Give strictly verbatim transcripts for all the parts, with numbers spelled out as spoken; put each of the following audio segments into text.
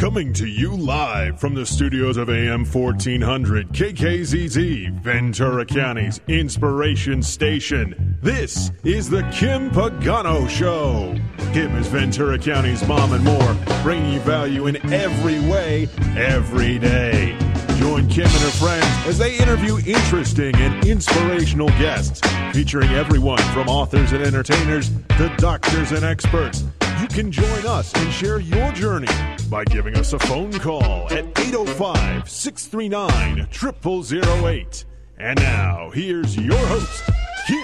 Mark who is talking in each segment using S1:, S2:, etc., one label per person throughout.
S1: Coming to you live from the studios of A M fourteen hundred K K Z Z, Ventura County's inspiration station. This is the Kim Pagano Show. Kim is Ventura County's mom and more, bringing you value in every way, every day. Join Kim and her friends as they interview interesting and inspirational guests, featuring everyone from authors and entertainers to doctors and experts. You can join us and share your journey by giving us a phone call at eight oh five, six three nine, zero zero zero eight. And now, here's your host, Kim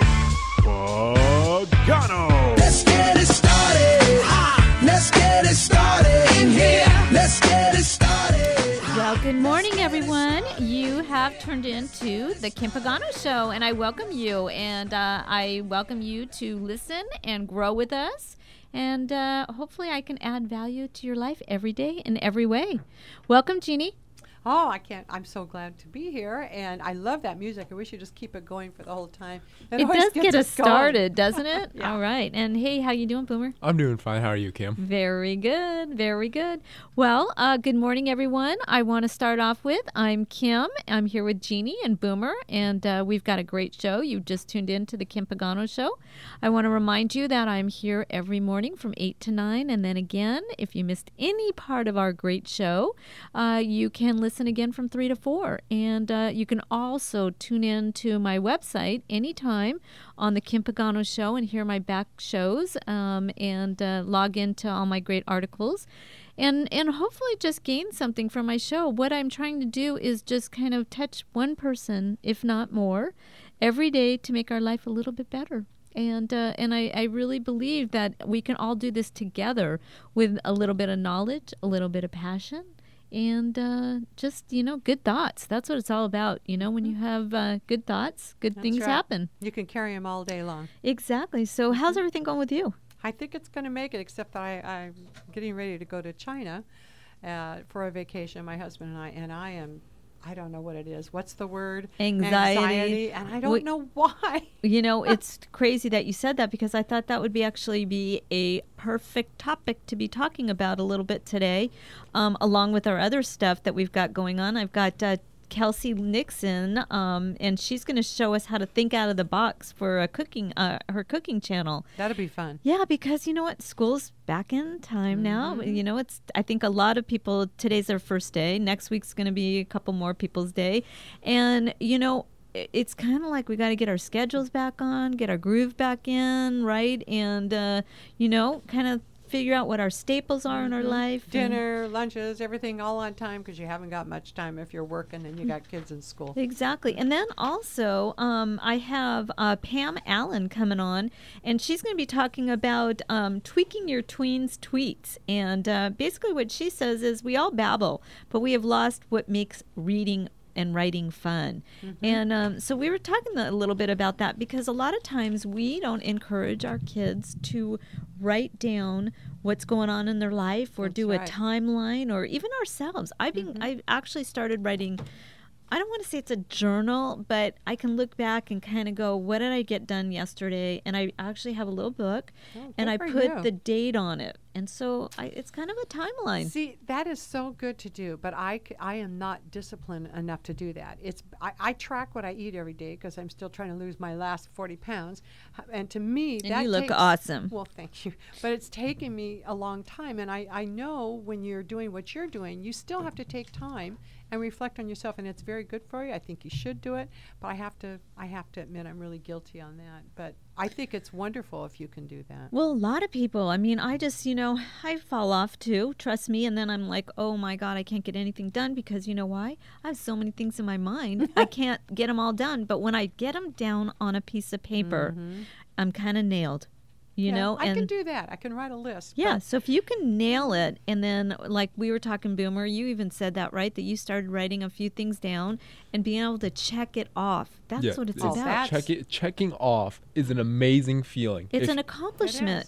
S1: Pagano.
S2: Let's get it started. Ah, let's get it started in here. Let's get it started.
S3: Well, good morning, everyone. You have turned into the Kim Pagano Show, and I welcome you. And uh, I welcome you to listen and grow with us. And uh, hopefully I can add value to your life every day in every way. Welcome, Jeannie.
S4: Oh, I can't. I'm so glad to be here. And I love that music. I wish you just keep it going for the whole time.
S3: It, it does get us started, doesn't it?
S4: Yeah.
S3: All right. And hey, how you doing, Boomer?
S5: I'm doing fine. How are you, Kim?
S3: Very good. Very good. Well, uh, good morning, everyone. I want to start off with, I'm Kim. I'm here with Jeannie and Boomer, and uh, we've got a great show. You just tuned in to the Kim Pagano Show. I want to remind you that I'm here every morning from eight to nine, and then again, if you missed any part of our great show, uh, you can listen again from three to four. And uh, you can also tune in to my website anytime on the Kim Pagano Show and hear my back shows um, and uh, log into all my great articles and, and hopefully just gain something from my show. What I'm trying to do is just kind of touch one person, if not more, every day to make our life a little bit better. And uh, and I, I really believe that we can all do this together with a little bit of knowledge, a little bit of passion, and uh, just, you know, good thoughts. That's what it's all about. You know, when you have uh, good thoughts, good
S4: That's
S3: things
S4: right.
S3: happen.
S4: You can carry them all day long.
S3: Exactly. So how's everything going with you?
S4: I think it's going to make it, except that I, I'm getting ready to go to China uh, for a vacation, my husband and I, and I am, I don't know what it is. What's the word?
S3: Anxiety.
S4: Anxiety, and I don't
S3: We-
S4: know why.
S3: You know, it's crazy that you said that because I thought that would be actually be a perfect topic to be talking about a little bit today, um, along with our other stuff that we've got going on. I've got uh, Kelsey Nixon, um, and she's going to show us how to think out of the box for a cooking, uh, her cooking channel.
S4: That'll be fun.
S3: Yeah, because you know what? School's back in time now. You know, it's, I think a lot of people, today's their first day. Next week's going to be a couple more people's day. And, you know, i- it's kind of like we got to get our schedules back on, get our groove back in, right? And, uh, you know, kind of figure out what our staples are in our life. and-
S4: Dinner, lunches, everything all on time because you haven't got much time if you're working and you got kids in school.
S3: Exactly. And then also, um, I have uh, Pam Allen coming on, and she's going to be talking about um, tweaking your tweens' tweets. And uh, basically what she says is we all babble, but we have lost what makes reading and writing fun.
S4: Mm-hmm.
S3: And um, so we were talking a little bit about that because a lot of times we don't encourage our kids to write down what's going on in their life or
S4: That's
S3: do
S4: right.
S3: a timeline, or even ourselves. I've been,
S4: Mm-hmm.
S3: I've actually started writing, I don't want to say it's a journal, but I can look back and kind of go, what did I get done yesterday? And I actually have a little book,
S4: Oh,
S3: and
S4: good
S3: I
S4: for
S3: put
S4: you.
S3: the date on it. And so I, it's kind of a timeline.
S4: See, that is so good to do, but I, c- I am not disciplined enough to do that. It's I, I track what I eat every day because I'm still trying to lose my last forty pounds, H- and to me,
S3: And
S4: that
S3: you look
S4: takes-
S3: awesome.
S4: Well, thank you, but it's taken me a long time, and I, I know when you're doing what you're doing, you still have to take time and reflect on yourself, and it's very good for you. I think you should do it, but I have to I have to admit I'm really guilty on that. But I think it's wonderful if you can do that.
S3: Well, a lot of people, I mean, I just, you know, I fall off too, trust me. And then I'm like, oh my God, I can't get anything done because you know why? I have so many things in my mind. I can't get them all done. But when I get them down on a piece of paper, I'm kind of nailed, you
S4: Yeah,
S3: know?
S4: I
S3: and
S4: can do that. I can write a list.
S3: Yeah,
S4: but
S3: so if you can nail it, and then like we were talking, Boomer, you even said that, right? That you started writing a few things down and being able to check it off. That's
S5: Yeah,
S3: what it's
S4: Oh,
S3: about.
S4: that's-
S5: Check it, checking off is an amazing feeling.
S3: It's
S5: If-
S3: an accomplishment.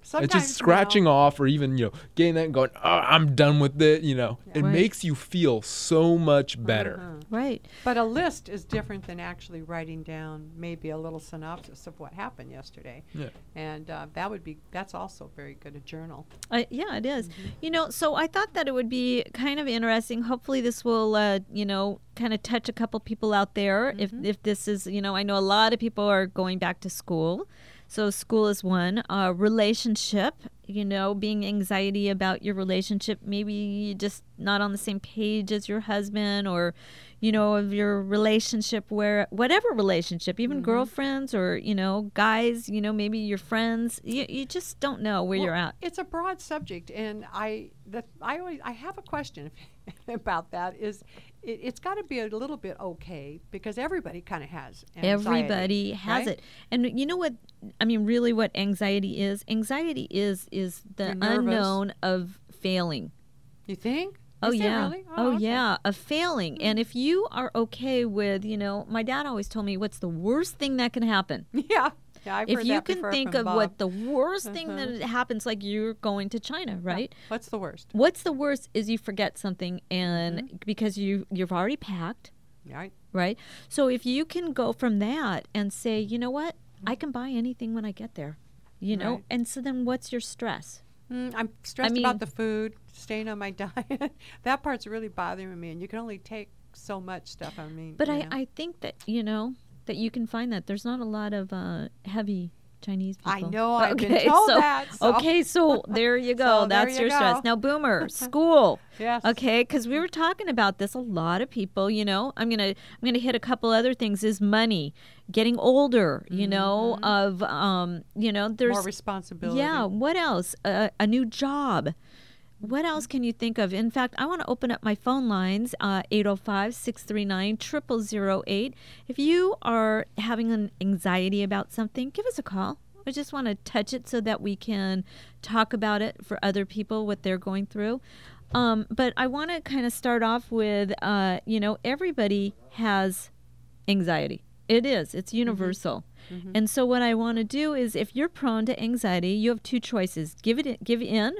S4: Sometimes
S5: just scratching
S4: now-
S5: off or even, you know, getting that and going, oh, I'm done with it, you know. It
S3: Right.
S5: makes you feel so much better.
S4: Uh-huh.
S3: Right.
S4: But a list is different than actually writing down maybe a little synopsis of what happened yesterday.
S5: Yeah.
S4: And uh, that would be, that's also very good, a journal.
S3: Uh, yeah, it is. You know, so I thought that it would be kind of interesting. Hopefully, this will, uh, you know, kind of touch a couple people out there. If if this is, you know, I know a lot of people are going back to school, so school is one. Uh, relationship, you know, being anxiety about your relationship, maybe you just not on the same page as your husband, or, you know, of your relationship where whatever relationship, even girlfriends or, you know, guys, you know, maybe your friends, you, you just don't know where
S4: Well,
S3: you're at.
S4: It's a broad subject, and I the I always I have a question about that. Is it, it's got to be a little bit okay because everybody kind of has anxiety,
S3: Everybody has
S4: right?
S3: it. And you know what, I mean, really what anxiety is? Anxiety is is the
S4: You're nervous.
S3: unknown of failing.
S4: You think?
S3: Oh,
S4: Is it
S3: yeah.
S4: really?
S3: Oh,
S4: okay.
S3: yeah. Of failing. And if you are okay with, you know, my dad always told me, what's the worst thing that can happen?
S4: Yeah. Yeah, I've
S3: If
S4: heard
S3: you
S4: that
S3: can
S4: before
S3: think
S4: from
S3: of
S4: Bob.
S3: what the worst thing
S4: Uh-huh.
S3: that happens, like you're going to China, right?
S4: What's the worst?
S3: What's the worst is you forget something, and
S4: Mm-hmm.
S3: because you you've already packed,
S4: Right.
S3: right? So if you can go from that and say, you know what, I can buy anything when I get there, you know,
S4: Right.
S3: and so then what's your stress?
S4: Mm, I'm stressed
S3: mean-
S4: about the food, staying on my diet. That part's really bothering me, and you can only take so much stuff. I mean,
S3: But
S4: you
S3: I,
S4: know.
S3: I think that, you know, that you can find that there's not a lot of uh, heavy Chinese people.
S4: I know, I've been
S3: Okay,
S4: told
S3: so-
S4: that, so-
S3: Okay, so there you go.
S4: So there
S3: That's
S4: you
S3: your stress.
S4: go.
S3: Now, Boomer, school.
S4: Yes.
S3: Okay, because we were talking about this. A lot of people, you know, I'm gonna I'm gonna hit a couple other things. Is money, getting older. You know, of um, you know, there's
S4: more responsibility.
S3: yeah. What else? Uh, a new job. What else can you think of? In fact, I want to open up my phone lines, uh, eight oh five, six three nine, zero zero zero eight. If you are having an anxiety about something, give us a call. I just want to touch it so that we can talk about it for other people, what they're going through. Um, but I want to kind of start off with, uh, you know, everybody has anxiety. It is. It's universal. And so what I want to do is, if you're prone to anxiety, you have two choices. Give it, give in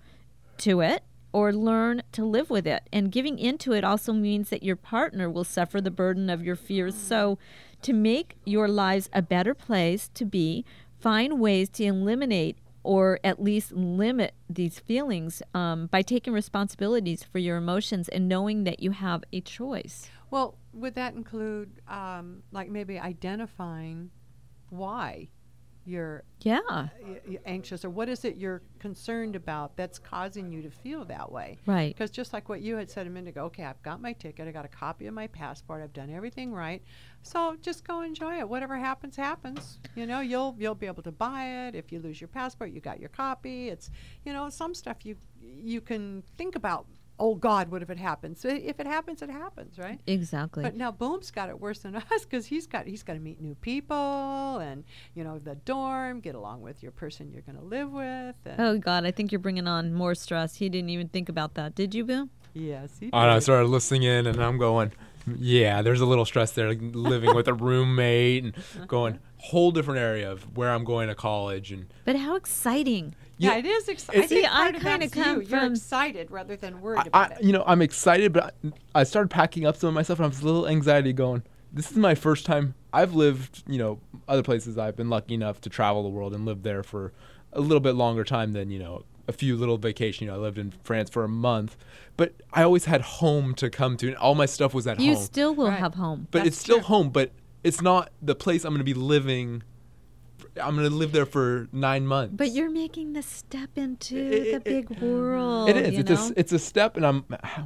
S3: to it, or learn to live with it. And giving into it also means that your partner will suffer the burden of your fears. So to make your lives a better place to be, find ways to eliminate or at least limit these feelings um, by taking responsibilities for your emotions and knowing that you have a choice.
S4: Well, would that include, um, like, maybe identifying why you're
S3: Yeah.
S4: y- y- anxious, or what is it you're concerned about that's causing you to feel that way?
S3: Right.
S4: Because just like what you had said a minute ago, okay, I've got my ticket, I got a copy of my passport, I've done everything right, so just go enjoy it. Whatever happens, happens. You know, you'll you'll be able to buy it. If you lose your passport, you got your copy. It's, you know, some stuff you you can think about. Oh God, what if it happens? So if it happens, it happens, right?
S3: Exactly.
S4: But now Boom's got it worse than us because he's got he's got to meet new people and, you know, the dorm, get along with your person you're going to live with. And
S3: Oh God, I think you're bringing on more stress. He didn't even think about that. Did you, Boom?
S4: yes, he
S5: And I
S4: did.
S5: started listening in, and I'm going, yeah, there's a little stress there, like living with a roommate and going whole different area of where I'm going to college. And
S3: But how exciting!
S4: Yeah,
S5: Yeah,
S4: it is exciting.
S5: it's-
S3: See,
S4: think part
S3: I
S4: of
S3: kinda
S4: that's you.
S3: come
S4: You're
S3: from-
S4: excited rather than worried
S5: I,
S4: about
S5: I,
S4: it.
S5: you know, I'm excited, but I, I started packing up some of my stuff, and I was a little anxiety going, this is my first time. I've lived, you know, other places. I've been lucky enough to travel the world and live there for a little bit longer time than, you know, a few little vacation. You know, I lived in France for a month, but I always had home to come to, and all my stuff was at
S3: You
S5: home.
S3: still will
S4: Right.
S3: have home.
S5: but
S4: That's
S5: it's still
S4: true.
S5: home, but it's not the place I'm going to be living. I'm going to live there for nine months.
S3: But you're making the step into
S5: It-
S3: the
S5: it-
S3: big world.
S5: It is.
S3: You
S5: It's
S3: know?
S5: a, s- it's a step, and I'm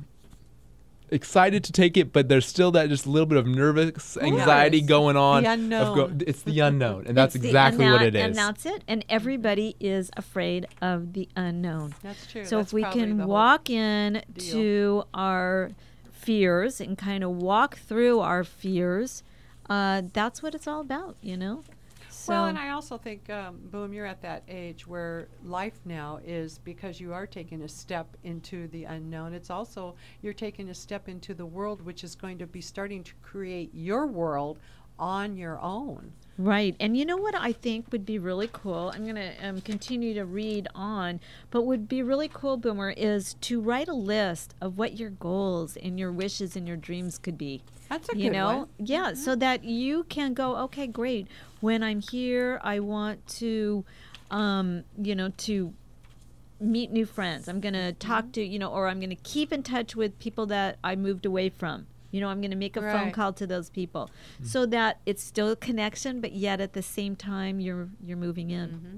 S5: excited to take it, but there's still that just a little bit of nervous anxiety
S4: Yes.
S5: going on.
S4: The
S5: of
S4: unknown.
S5: it's the unknown, and that's
S3: It's the-
S5: exactly
S3: and
S5: what
S3: that-
S5: it is.
S3: And that's it. And everybody is afraid of the unknown.
S4: That's true.
S3: So
S4: That's
S3: if we
S4: probably the
S3: can
S4: whole
S3: walk in
S4: deal.
S3: to our fears and kind of walk through our fears, uh, that's what it's all about, you know? So,
S4: Well, and I also think, um, Boom, you're at that age where life now is, because you are taking a step into the unknown. It's also, you're taking a step into the world, which is going to be starting to create your world on your own.
S3: Right. And you know what I think would be really cool? I'm going to um, continue to read on, but would be really cool, Boomer, is to write a list of what your goals and your wishes and your dreams could be.
S4: That's a
S3: you
S4: good
S3: know?
S4: one.
S3: Yeah,
S4: Mm-hmm.
S3: so that you can go, okay, great. When I'm here, I want to, um, you know, to meet new friends. I'm going to talk to, you know, or I'm going to keep in touch with people that I moved away from. You know, I'm going to make a phone
S4: Right.
S3: call to those people so that it's still a connection, but yet at the same time you're you're moving in.
S4: Mm-hmm.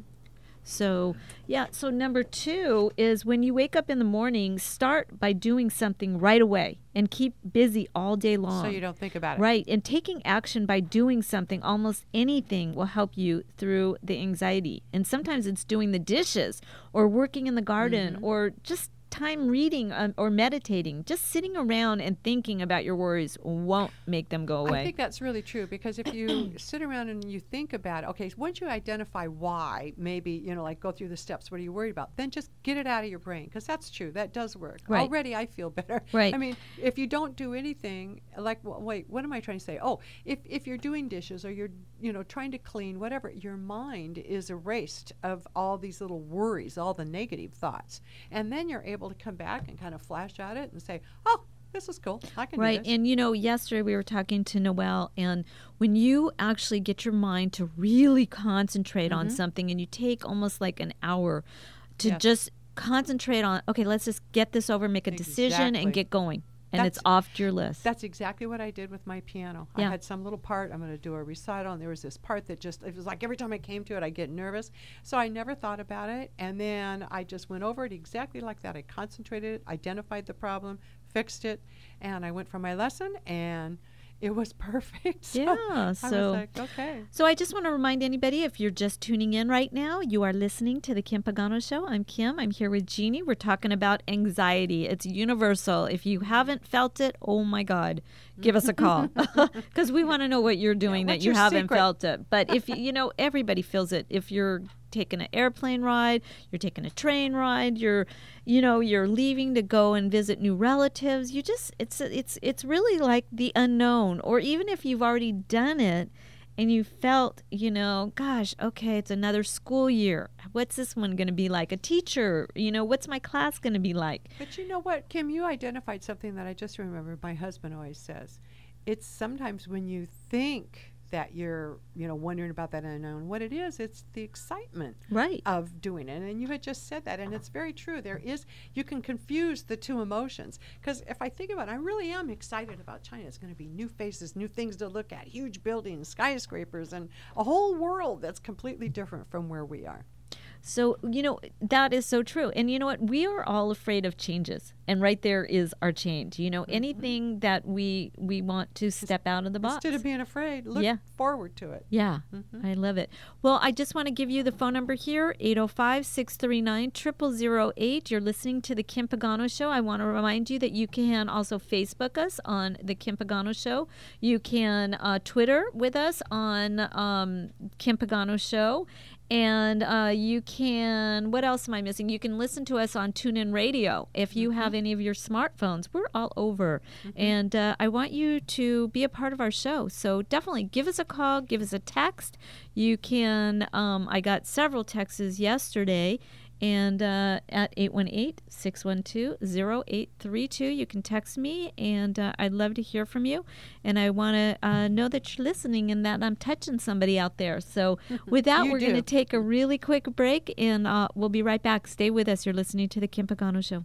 S3: So, yeah, so number two is when you wake up in the morning, start by doing something right away and keep busy all day long.
S4: So you don't think about it.
S3: Right, and taking action by doing something, almost anything will help you through the anxiety. And sometimes it's doing the dishes or working in the garden
S4: Mm-hmm.
S3: or just time reading um, or meditating. Just sitting around and thinking about your worries won't make them go away.
S4: I think that's really true, because if you sit around and you think about it, okay, so once you identify why, maybe, you know, like go through the steps, what are you worried about? Then just get it out of your brain, because that's true. That does work.
S3: Right.
S4: Already I feel better.
S3: Right.
S4: I mean, if you don't do anything, like, w- wait, what am I trying to say? Oh, if, if you're doing dishes or you're, you know, trying to clean, whatever, your mind is erased of all these little worries, all the negative thoughts. And then you're able to come back and kind of flash at it and say, oh, this is cool. I can
S3: Right.
S4: do this.
S3: And, you know, yesterday we were talking to Noelle, and when you actually get your mind to really concentrate on something and you take almost like an hour to
S4: Yes.
S3: just concentrate on, okay, let's just get this over, make a decision,
S4: Exactly.
S3: and get going. And
S4: That's-
S3: it's off your list.
S4: That's exactly what I did with my piano.
S3: Yeah.
S4: I had some little part, I'm going to do a recital, and there was this part that just, it was like every time I came to it, I get nervous. So I never thought about it. And then I just went over it exactly like that. I concentrated, identified the problem, fixed it, and I went for my lesson, and it was perfect. So
S3: Yeah,
S4: I
S3: so-
S4: was like, okay.
S3: So I just want to remind anybody, if you're just tuning in right now, you are listening to the Kim Pagano Show. I'm Kim. I'm here with Jeannie. We're talking about anxiety. It's universal. If you haven't felt it, oh my God, give us a call, because we want to know what you're doing that
S4: what's
S3: you
S4: your
S3: haven't
S4: secret?
S3: felt it. But if you, you know, everybody feels it. If you're taking an airplane ride, you're taking a train ride, you're, you know, you're leaving to go and visit new relatives. You just, it's it's it's really like the unknown. Or even if you've already done it and you felt, you know, gosh, okay, it's another school year. What's this one going to be like? A teacher, you know, what's my class going to be like?
S4: But you know what, Kim, you identified something that I just remembered my husband always says. It's sometimes when you think that you're, you know, wondering about that unknown, what it is, it's the excitement
S3: Right.
S4: of doing it. And you had just said that, and it's very true. There is, you can confuse the two emotions. Because if I think about it, I really am excited about China. It's going to be new faces, new things to look at, huge buildings, skyscrapers, and a whole world that's completely different from where we are.
S3: So, you know, that is so true. And you know what? We are all afraid of changes. And right there is our change. You know, anything that we we want to step out of the box.
S4: Instead of being afraid, look
S3: Yeah.
S4: forward to it.
S3: Yeah, I love it. Well, I just want to give you the phone number here, eight oh five, six three nine, zero zero zero eight. You're listening to The Kim Pagano Show. I want to remind you that you can also Facebook us on The Kim Pagano Show. You can uh, Twitter with us on um, Kim Pagano Show. And uh, you can, what else am I missing? You can listen to us on TuneIn Radio. If you have any of your smartphones, we're all over. And uh, I want you to be a part of our show. So definitely give us a call, give us a text. You can, um, I got several texts yesterday. And uh, at eight one eight, six one two, zero eight three two, you can text me, and uh, I'd love to hear from you. And I want to uh, know that you're listening and that I'm touching somebody out there. So with that,
S4: You
S3: we're going to
S4: do.
S3: take a really quick break, and uh, we'll be right back. Stay with us. You're listening to The Kim Pagano Show.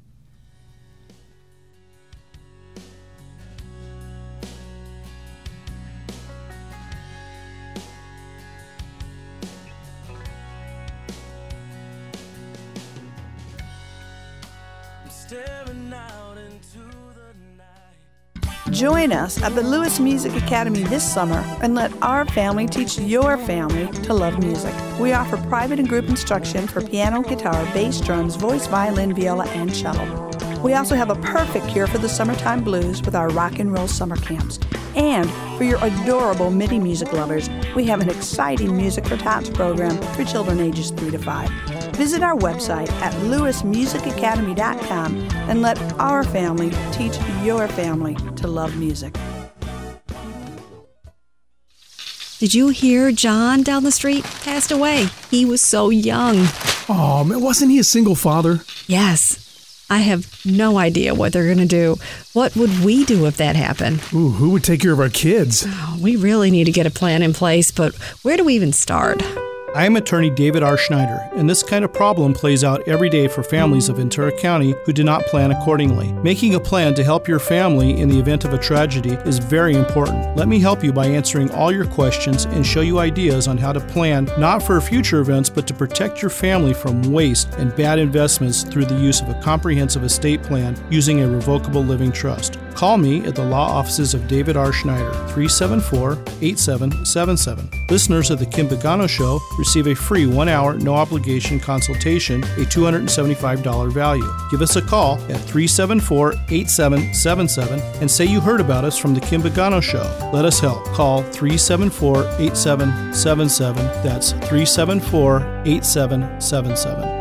S2: Staring out into the night.
S6: Join us at the Lewis Music Academy this summer and let our family teach your family to love music. We offer private and group instruction for piano, guitar, bass, drums, voice, violin, viola, and cello. We also have a perfect cure for the summertime blues with our rock and roll summer camps. And for your adorable MIDI music lovers, we have an exciting Music for Tots program for children ages three to five. Visit our website at lewis music academy dot com and let our family teach your family to love music.
S7: Did you hear John down the street passed away? He was so young.
S8: Oh, man, wasn't he a single father?
S7: Yes. I have no idea what they're going to do. What would we do if that happened?
S8: Ooh, who would take care of our kids?
S7: Oh, we really need to get a plan in place, but where do we even start?
S9: I am attorney David R. Schneider, and this kind of problem plays out every day for families of Ventura County who do not plan accordingly. Making a plan to help your family in the event of a tragedy is very important. Let me help you by answering all your questions and show you ideas on how to plan not for future events, but to protect your family from waste and bad investments through the use of a comprehensive estate plan using a revocable living trust. Call me at the law offices of David R. Schneider, three seven four, eight seven seven seven. Listeners of The Kim Pagano Show receive a free one-hour, no-obligation consultation, a two hundred seventy-five dollars value. Give us a call at three seven four, eight seven seven seven and say you heard about us from The Kim Pagano Show. Let us help. Call three seven four, eight seven seven seven. That's three seven four, eight seven seven seven.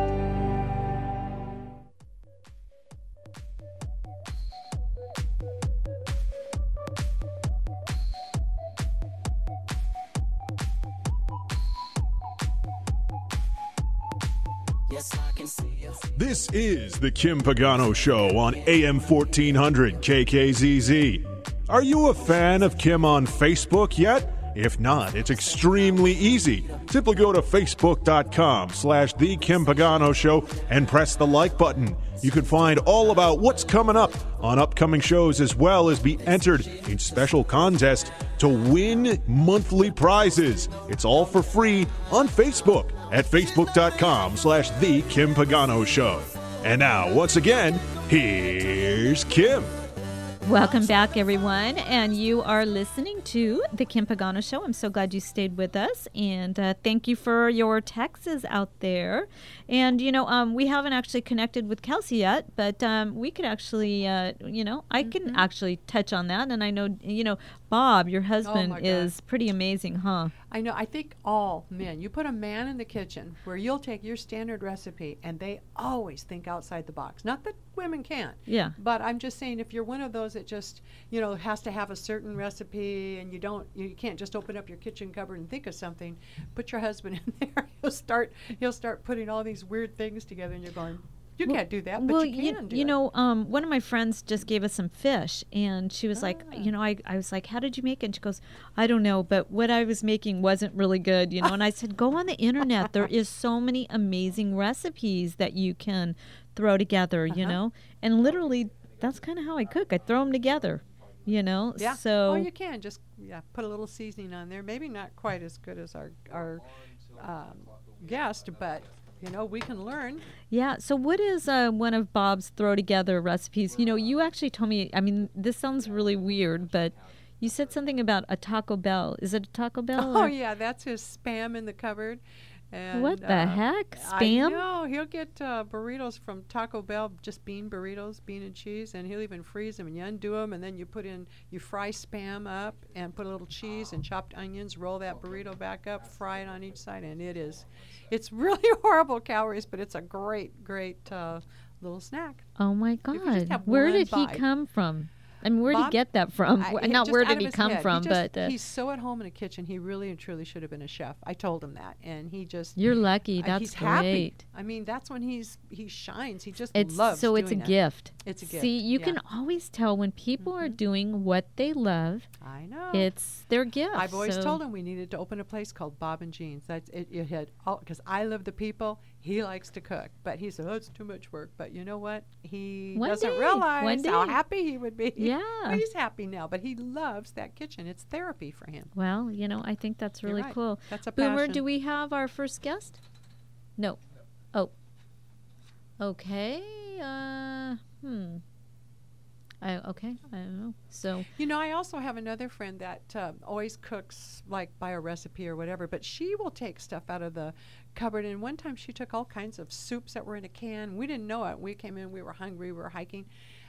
S1: This is the Kim Pagano Show on A M fourteen hundred K K Z Z. Are you a fan of Kim on Facebook yet? If not, it's extremely easy. Simply go to facebook.com slash The Kim Pagano Show and press the like button. You can find all about what's coming up on upcoming shows, as well as be entered in special contests to win monthly prizes. It's all for free on Facebook at facebook.com slash The Kim Pagano Show. And now, once again, here's Kim.
S3: Welcome back, everyone, and you are listening to The Kim Pagano Show. I'm so glad you stayed with us, and uh, thank you for your texts out there. And, you know, um, we haven't actually connected with Kelsey yet, but um, we could actually, uh, you know, I can mm-hmm. actually touch on that. And I know, you know, Bob, your husband, oh is pretty amazing, huh?
S4: I know. I think all men, you put a man in the kitchen where you'll take your standard recipe and they always think outside the box. Not that women can't.
S3: Yeah.
S4: But I'm just saying, if you're one of those that just, you know, has to have a certain recipe and you don't, you can't just open up your kitchen cupboard and think of something, put your husband in there. He'll start, he'll start putting all these weird things together and you're going, you well, can't do that, but
S3: well,
S4: you can
S3: you,
S4: do
S3: you
S4: it.
S3: know, um, one of my friends just gave us some fish, and she was ah. like, you know, I, I was like, how did you make it? And she goes, I don't know, but what I was making wasn't really good, you know. And I said, go on the internet. There is so many amazing recipes that you can throw together, uh-huh. you know. And literally, that's kind of how I cook. I throw them together, you know.
S4: Yeah.
S3: So.
S4: Oh, you can just yeah put a little seasoning on there. Maybe not quite as good as our our um, guest, but. You know, we can learn.
S3: Yeah. So what is uh, one of Bob's throw-together recipes? You know, you actually told me, I mean, this sounds really weird, but you said something about a Taco Bell. Is it a Taco Bell?
S4: Oh,
S3: or?
S4: yeah. That's his Spam in the cupboard. And,
S3: what the
S4: uh,
S3: heck? Spam?
S4: I know. He'll get uh, burritos from Taco Bell, just bean burritos, bean and cheese, and he'll even freeze them, and you undo them, and then you put in, you fry Spam up and put a little cheese and chopped onions, roll that burrito back up, fry it on each side, and it is, it's really horrible calories, but it's a great, great uh, little snack.
S3: Oh, my God. Where did
S4: bite.
S3: he come from? I mean, where did
S4: Bob,
S3: he get that from?
S4: I,
S3: Not where did he come
S4: head.
S3: from,
S4: he just,
S3: but... Uh,
S4: he's so at home in a kitchen, he really and truly should have been a chef. I told him that, and he just...
S3: You're lucky. That's
S4: uh, he's
S3: great.
S4: Happy. I mean, that's when he's he shines. He just
S3: it's,
S4: loves
S3: So it's a
S4: doing it.
S3: gift.
S4: It's a gift.
S3: See, you
S4: yeah.
S3: can always tell when people mm-hmm. are doing what they love.
S4: I know.
S3: It's their gift.
S4: I've always
S3: so.
S4: told him we needed to open a place called Bob and Jean's. That's it. It had all because I love the people. He likes to cook, but he said, "Oh, it's too much work." But you know what? He
S3: One
S4: doesn't
S3: day.
S4: realize
S3: One day.
S4: how happy he would be.
S3: Yeah,
S4: well, he's happy now, but he loves that kitchen. It's therapy for him.
S3: Well, you know, I think that's really
S4: right.
S3: cool.
S4: That's a
S3: Boomer,
S4: passion.
S3: do we have our first guest? No. Oh. Okay. Uh, hmm. I, okay, I don't know. So
S4: you know, I also have another friend that uh, always cooks like by a recipe or whatever, but she will take stuff out of the cupboard. And one time she took all kinds of soups that were in a can. We didn't know it. We came in, we were hungry, we were hiking,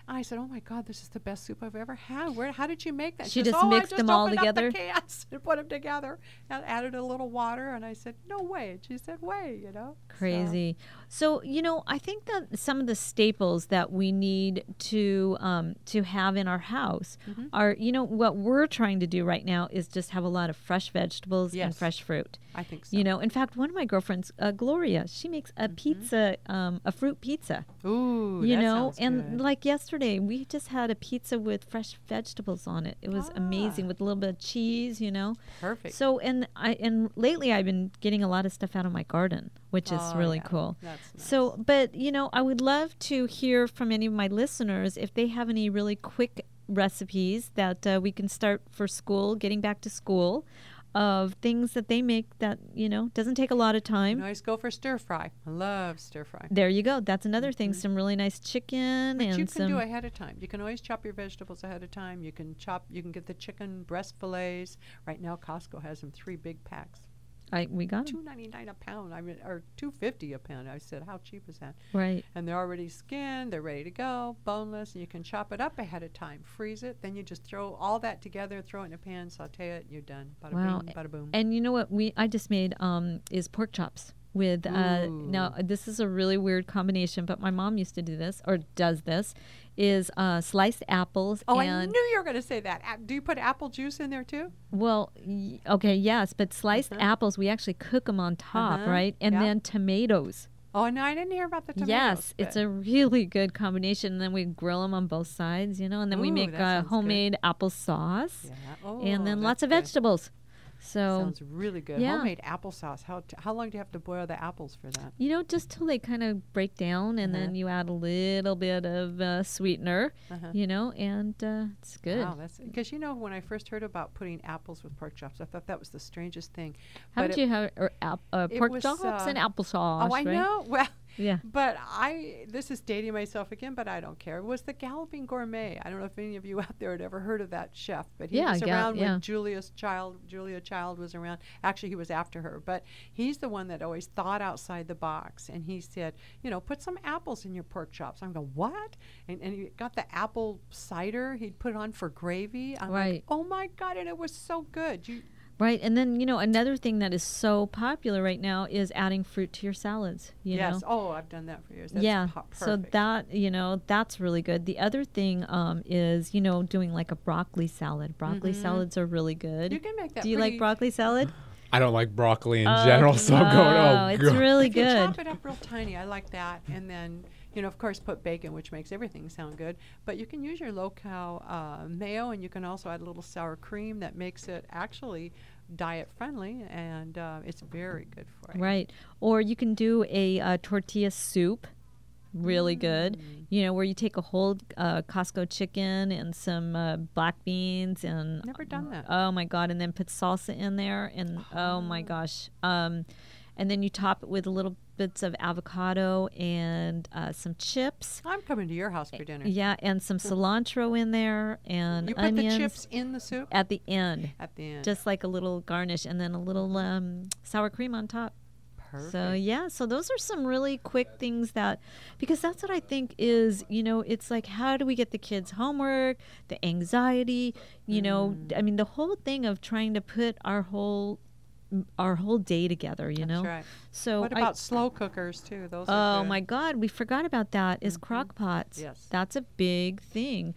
S4: I said, "Oh my God, this is the best soup I've ever had. Where? How did you make that?"
S3: She
S4: goes,
S3: just
S4: "Oh,
S3: mixed
S4: I just
S3: them all
S4: opened
S3: together?"
S4: Up the cans and put them together and added a little water." And I said, "No way." And she said, "Way," you know.
S3: Crazy. So, you know, I think that some of the staples that we need to um, to have in our house
S4: Mhm.
S3: are, you know, what we're trying to do right now is just have a lot of fresh vegetables and
S4: Yes.
S3: fresh fruit.
S4: I think so.
S3: You know, in fact, one of my girlfriends, uh, Gloria, she makes a pizza, um, a fruit pizza.
S4: Ooh,
S3: You
S4: that
S3: know,
S4: sounds
S3: and
S4: good.
S3: like yesterday, we just had a pizza with fresh vegetables on it. It was amazing
S4: Ah.
S3: with a little bit of cheese, you know.
S4: Perfect.
S3: So, and I and lately I've been getting a lot of stuff out of my garden, which is
S4: Oh,
S3: really
S4: yeah.
S3: cool.
S4: That's nice.
S3: So, but you know, I would love to hear from any of my listeners if they have any really quick recipes that uh, we can start for school, getting back to school, of things that they make that, you know, doesn't take a lot of
S4: You
S3: time.
S4: can always go for stir fry. I love stir fry.
S3: There you go. That's another thing. Some really nice chicken
S4: But
S3: and
S4: you can
S3: some.
S4: do ahead of time. You can always chop your vegetables ahead of time. You can chop. You can get the chicken breast fillets. Right now, Costco has them three big packs.
S3: I we got 'em.
S4: Two ninety nine a pound. I mean, or two fifty a pound. I said, how cheap is that?
S3: Right.
S4: And they're already skinned. They're ready to go, boneless. And you can chop it up ahead of time. Freeze it. Then you just throw all that together. Throw it in a pan. Saute it. You're done. Bada
S3: Wow.
S4: boom. Bada boom.
S3: And you know what we I just made um is pork chops with uh now
S4: Ooh.
S3: this is a really weird combination, but my mom used to do this or does this is uh sliced apples
S4: Oh, I
S3: and
S4: knew you were going to say that. A- do you put apple juice in there too?
S3: well y- okay, yes, but sliced
S4: Uh-huh.
S3: apples we actually cook them on top,
S4: Uh-huh.
S3: right? And
S4: Yeah.
S3: then tomatoes.
S4: Oh, no, I didn't hear about the tomatoes.
S3: Yes, it's
S4: but-
S3: a really good combination. And then we grill them on both sides, you know, and then we
S4: Ooh,
S3: make
S4: that
S3: uh,
S4: sounds good.
S3: homemade apple sauce
S4: Yeah. Oh,
S3: and then lots
S4: that's
S3: of
S4: good.
S3: vegetables. So
S4: Sounds really good.
S3: yeah.
S4: Homemade applesauce. How t- how long do you have to boil the apples for that?
S3: you know, just till they kind of break down, and
S4: Uh-huh.
S3: then you add a little bit of uh, sweetener,
S4: Uh-huh.
S3: you know, and uh, it's good.
S4: Wow, that's because you know when I first heard about putting apples with pork chops, I thought that was the strangest thing.
S3: Haven't
S4: But it-
S3: you have or, ap- uh,
S4: it
S3: pork
S4: was,
S3: chops
S4: uh,
S3: and applesauce?
S4: Oh, I
S3: right?
S4: know. Well,
S3: Yeah.
S4: but I this is dating myself again, but I don't care. It was the Galloping Gourmet. I don't know if any of you out there had ever heard of that chef, but he
S3: Yeah,
S4: was
S3: Gal-
S4: around
S3: yeah.
S4: when Julia's Child, Julia Child was around. Actually, he was after her, but he's the one that always thought outside the box. And he said, you know, put some apples in your pork chops. I'm going, what? And, and he got the apple cider. He'd put it on for gravy. I'm
S3: Right.
S4: like, oh my God, and it was so good. You.
S3: Right, and then you know another thing that is so popular right now is adding fruit to your salads. You
S4: yes.
S3: know?
S4: Oh, I've done that for years. That's
S3: yeah.
S4: po-
S3: So
S4: perfect.
S3: that you know that's really good. The other thing um, is you know doing like a broccoli salad. Broccoli
S4: Mhm.
S3: salads are really good.
S4: You can make that
S3: Do you
S4: pretty-
S3: like broccoli salad?
S5: I don't like broccoli in
S3: Oh,
S5: general, so I'm going,
S3: no,
S5: oh,
S3: it's
S5: God.
S3: really
S4: If you
S3: good.
S4: chop it up real tiny, I like that. And then, you know, of course, put bacon, which makes everything sound good. But you can use your low-cal uh, mayo, and you can also add a little sour cream that makes it actually diet-friendly, and uh, it's very good for you.
S3: Right. Or you can do a uh, tortilla soup. Really good.
S4: Mm.
S3: You know, where you take a whole uh, Costco chicken and some uh, black beans and
S4: Never done that.
S3: oh my god, and then put salsa in there and oh my gosh. Um, and then you top it with a little bits of avocado and uh, some chips.
S4: I'm coming to your house for dinner.
S3: Yeah, and some cilantro in there and
S4: You put
S3: onions
S4: the chips in the soup
S3: at the end,
S4: at the end.
S3: just like a little garnish, and then a little um, sour cream on top.
S4: Perfect.
S3: So yeah, so those are some really quick things that, because that's what I think is, you know, it's like how do we get the kids homework, the anxiety, you know,
S4: Mm.
S3: I mean the whole thing of trying to put our whole our whole day together, you
S4: That's
S3: know.
S4: right.
S3: So
S4: What
S3: I-
S4: about slow cookers too? Those
S3: Oh
S4: are good.
S3: my God, we forgot about that. Is
S4: Mhm.
S3: crock pots?
S4: Yes.
S3: That's a big thing.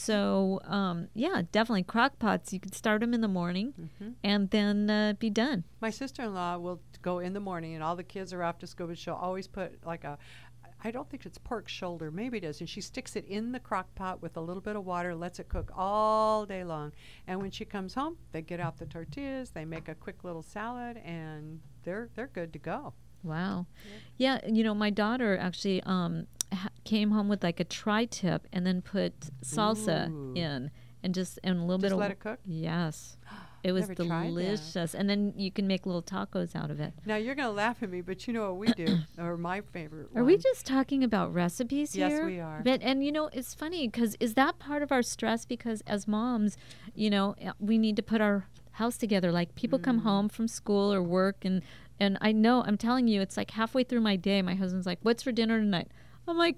S3: So um, yeah, definitely crock pots. You could start them in the morning,
S4: Mhm.
S3: and then uh, be done.
S4: My sister-in-law will t- go in the morning, and all the kids are off to school, but she'll always put like a, I don't think it's pork shoulder, maybe it is, and she sticks it in the crock pot with a little bit of water, lets it cook all day long. And when she comes home, they get out the tortillas, they make a quick little salad, and they're they're good to go.
S3: Wow. Yeah, you know, my daughter actually um, ha- came home with like a tri-tip and then put salsa
S4: Ooh.
S3: in and just and a little bit
S4: Just
S3: of
S4: let it cook?
S3: Yes. It was
S4: Never tried that.
S3: delicious. And then you can make little tacos out of it.
S4: Now you're gonna laugh at me, but you know what we do, or my favorite.
S3: Are we
S4: one.
S3: just talking about recipes
S4: Yes,
S3: here?
S4: we are.
S3: But and you know, it's funny because is that part of our stress? Because as moms, you know, uh, we need to put our house together. Like people
S4: Mm.
S3: come home from school or work, and and I know I'm telling you, it's like halfway through my day, my husband's like, "What's for dinner tonight?" I'm like,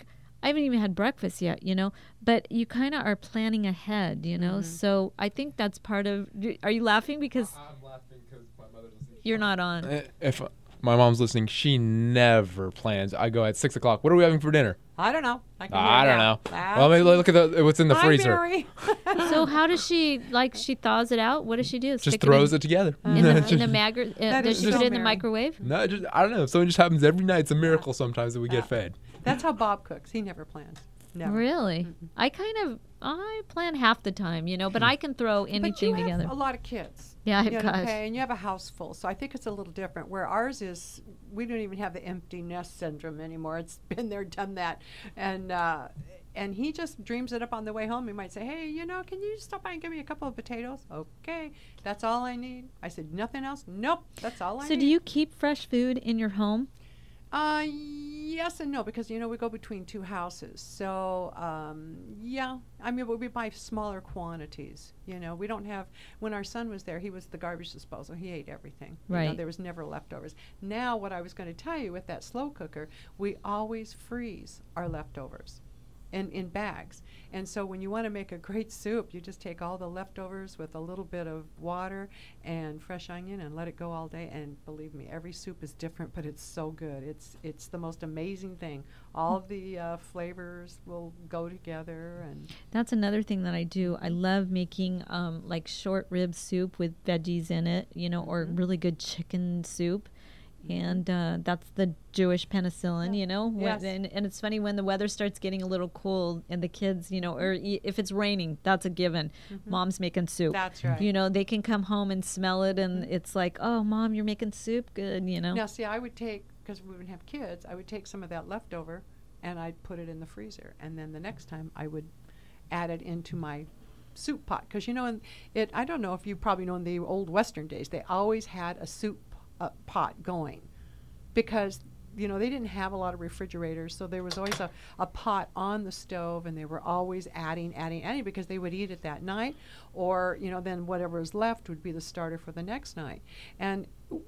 S3: I haven't even had breakfast yet, you know, but you kind of are planning ahead, you know.
S4: Mm-hmm.
S3: So I think that's part of. Are you laughing because
S5: I'm laughing because my mother's listening.
S3: you're not on?
S5: If my mom's listening, she never plans. I go at six o'clock. What are we having for dinner?
S4: I don't know. I, can hear
S5: I don't
S4: now.
S5: know.
S4: That's-
S5: Well, maybe look at the, what's in the
S4: Hi,
S5: freezer.
S4: Mary.
S3: So how does she like? She thaws it out. What does she do?
S5: Just
S3: Stick
S5: throws
S3: it
S5: it together.
S3: in, in the, in the magre. Uh,
S4: That
S3: does
S4: is
S3: she put
S4: so
S3: it in the
S4: Mary.
S3: microwave?
S5: No, it just, I don't know. Something just happens every night. It's a miracle sometimes that we get fed.
S4: That's how Bob cooks. He never plans. Never.
S3: Really? I kind of I plan half the time, you know, but I can throw
S4: But you
S3: anything
S4: have
S3: together.
S4: a lot of kids.
S3: Yeah, I've
S4: you know,
S3: got-
S4: okay, and you have a house full, so I think it's a little different. Where ours is, we don't even have the empty nest syndrome anymore. It's been there, done that, and uh, and he just dreams it up on the way home. He might say, "Hey, you know, can you stop by and give me a couple of potatoes?" Okay, that's all I need. I said, "Nothing else." Nope, that's all I
S3: So
S4: need.
S3: do you keep fresh food in your home?
S4: Uh, yes and no, because you know we go between two houses. So um, yeah, I mean we buy smaller quantities. You know, we don't have. When our son was there, he was the garbage disposal. He ate everything. You know,
S3: Right.
S4: there was never leftovers. Now, what I was going to tell you with that slow cooker, we always freeze our leftovers. In, in bags. And so when you want to make a great soup, you just take all the leftovers with a little bit of water and fresh onion and let it go all day. And believe me, every soup is different, but it's so good. It's it's the most amazing thing. All of the uh, flavors will go together. And
S3: That's another thing that I do. I love making um, like short rib soup with veggies in it, you know, or really good chicken soup. And uh, that's the Jewish penicillin, you know. When,
S4: Yes.
S3: and, and it's funny when the weather starts getting a little cold and the kids, you know, or e- if it's raining, that's a given. Mom's making soup.
S4: That's right.
S3: You know, they can come home and smell it, and it's like, oh, Mom, you're making soup, good, you know.
S4: now, see, I would take, because we wouldn't have kids, I would take some of that leftover and I'd put it in the freezer. And then the next time I would add it into my soup pot. Because, you know, in it, I don't know if you probably know in the old Western days, they always had a soup uh, pot going because, you know, they didn't have a lot of refrigerators. So there was always a, a pot on the stove and they were always adding, adding, adding because they would eat it that night. Or, you know, then whatever was left would be the starter for the next night. And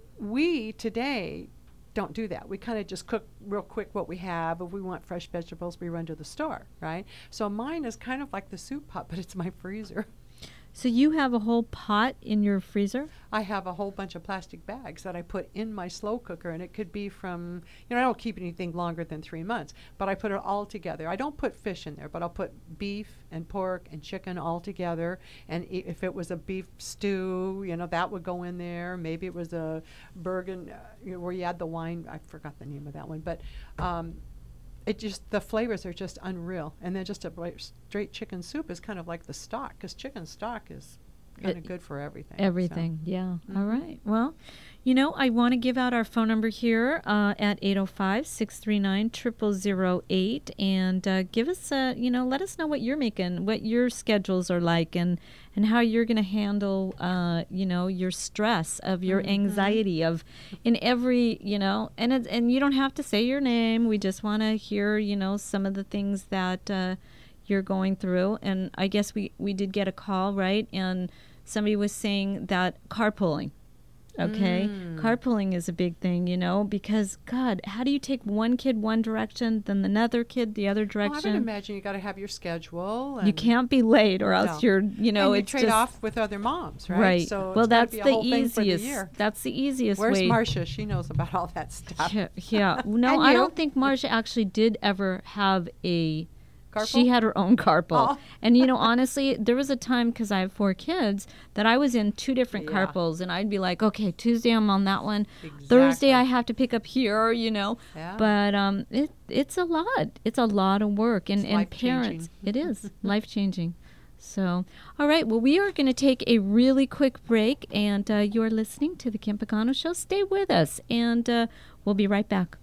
S4: we today don't do that. We kind of just cook real quick what we have. If we want fresh vegetables, we run to the store, right? So mine is kind of like the soup pot, but it's my freezer.
S3: So you have a whole pot in your freezer?
S4: I have a whole bunch of plastic bags that I put in my slow cooker, and it could be from, you know, I don't keep anything longer than three months, but I put it all together. I don't put fish in there, but I'll put beef and pork and chicken all together. And I- if it was a beef stew, you know, that would go in there. Maybe it was a Bergen, uh, you know, where you add the wine. I forgot the name of that one, but um, it just, the flavors are just unreal. And then just a bla- straight chicken soup is kind of like the stock, because chicken stock is kind of
S3: It-
S4: good for everything. so.
S3: Everything, yeah. All
S4: Mhm.
S3: right. Well, you know, I want to give out our phone number here uh, at eight oh five, six three nine, zero zero zero eight and uh, give us a, you know, let us know what you're making, what your schedules are like, and, and how you're going to handle, uh, you know, your stress, of your anxiety, of in every, you know, and it, and you don't have to say your name. We just want to hear, you know, some of the things that uh, you're going through. And I guess we, we did get a call, right? And somebody was saying that carpooling. Okay. Carpooling is a big thing, you know, because, God, how do you take one kid one direction, then another kid the other
S4: Well, I would
S3: direction?
S4: imagine you got to have your schedule. And
S3: You can't be late or else
S4: No.
S3: you're, you know,
S4: and you
S3: it's
S4: trade
S3: just,
S4: off with other moms, right?
S3: right.
S4: So
S3: well,
S4: it's gotta
S3: that's
S4: be a
S3: the
S4: whole thing for the
S3: easiest.
S4: year.
S3: That's the easiest
S4: Where's
S3: way.
S4: Marcia? She knows about all that stuff.
S3: Yeah, yeah. No,
S4: And
S3: I
S4: you?
S3: don't think Marcia actually did ever have a.
S4: Carpool?
S3: She had her own carpool.
S4: Oh.
S3: And, you know, honestly, there was a time, because I have four kids, that I was in two different
S4: Yeah.
S3: carpools. And I'd be like, okay, Tuesday I'm on that one. Thursday
S4: Exactly.
S3: I have to pick up here, you know.
S4: Yeah.
S3: But um, it it's a lot. It's a lot of work. And,
S4: It's
S3: and parents,
S4: life-changing.
S3: it is life-changing. So, all right. Well, we are going to take a really quick break. And uh, you are listening to The Kim Pagano Show. Stay with us. And uh, we'll be right back.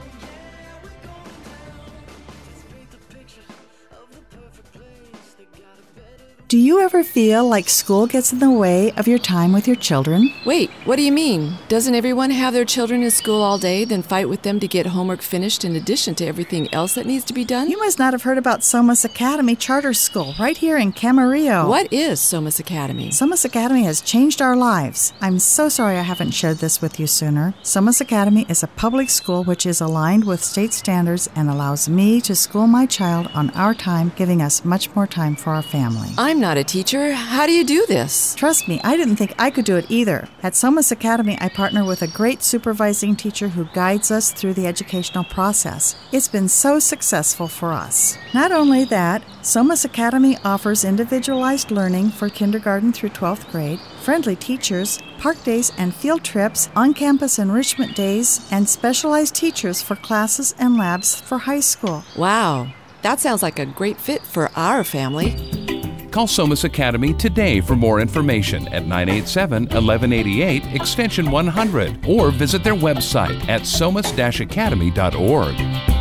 S2: Picture of the perfect place that got
S6: Do you ever feel like school gets in the way of your time with your children?
S10: Wait, what do you mean? Doesn't everyone have their children in school all day, then fight with them to get homework finished in addition to everything else that needs to be done?
S6: You must not have heard about Somas Academy Charter School right here in Camarillo.
S10: What is Somas Academy?
S6: Somas Academy has changed our lives. I'm so sorry I haven't shared this with you sooner. Somas Academy is a public school which is aligned with state standards and allows me to school my child on our time, giving us much more time for our family.
S10: I'm not a teacher. How do you do this?
S6: Trust me, I didn't think I could do it either. At Somas Academy, I partner with a great supervising teacher who guides us through the educational process. It's been so successful for us. Not only that, Somas Academy offers individualized learning for kindergarten through twelfth grade, friendly teachers, park days and field trips, on-campus enrichment days, and specialized teachers for classes and labs for high school.
S10: Wow, that sounds like a great fit for our family.
S11: Call Somas Academy today for more information at nine eight seven, one one eight eight, extension one hundred, or visit their website at somas dash academy dot org.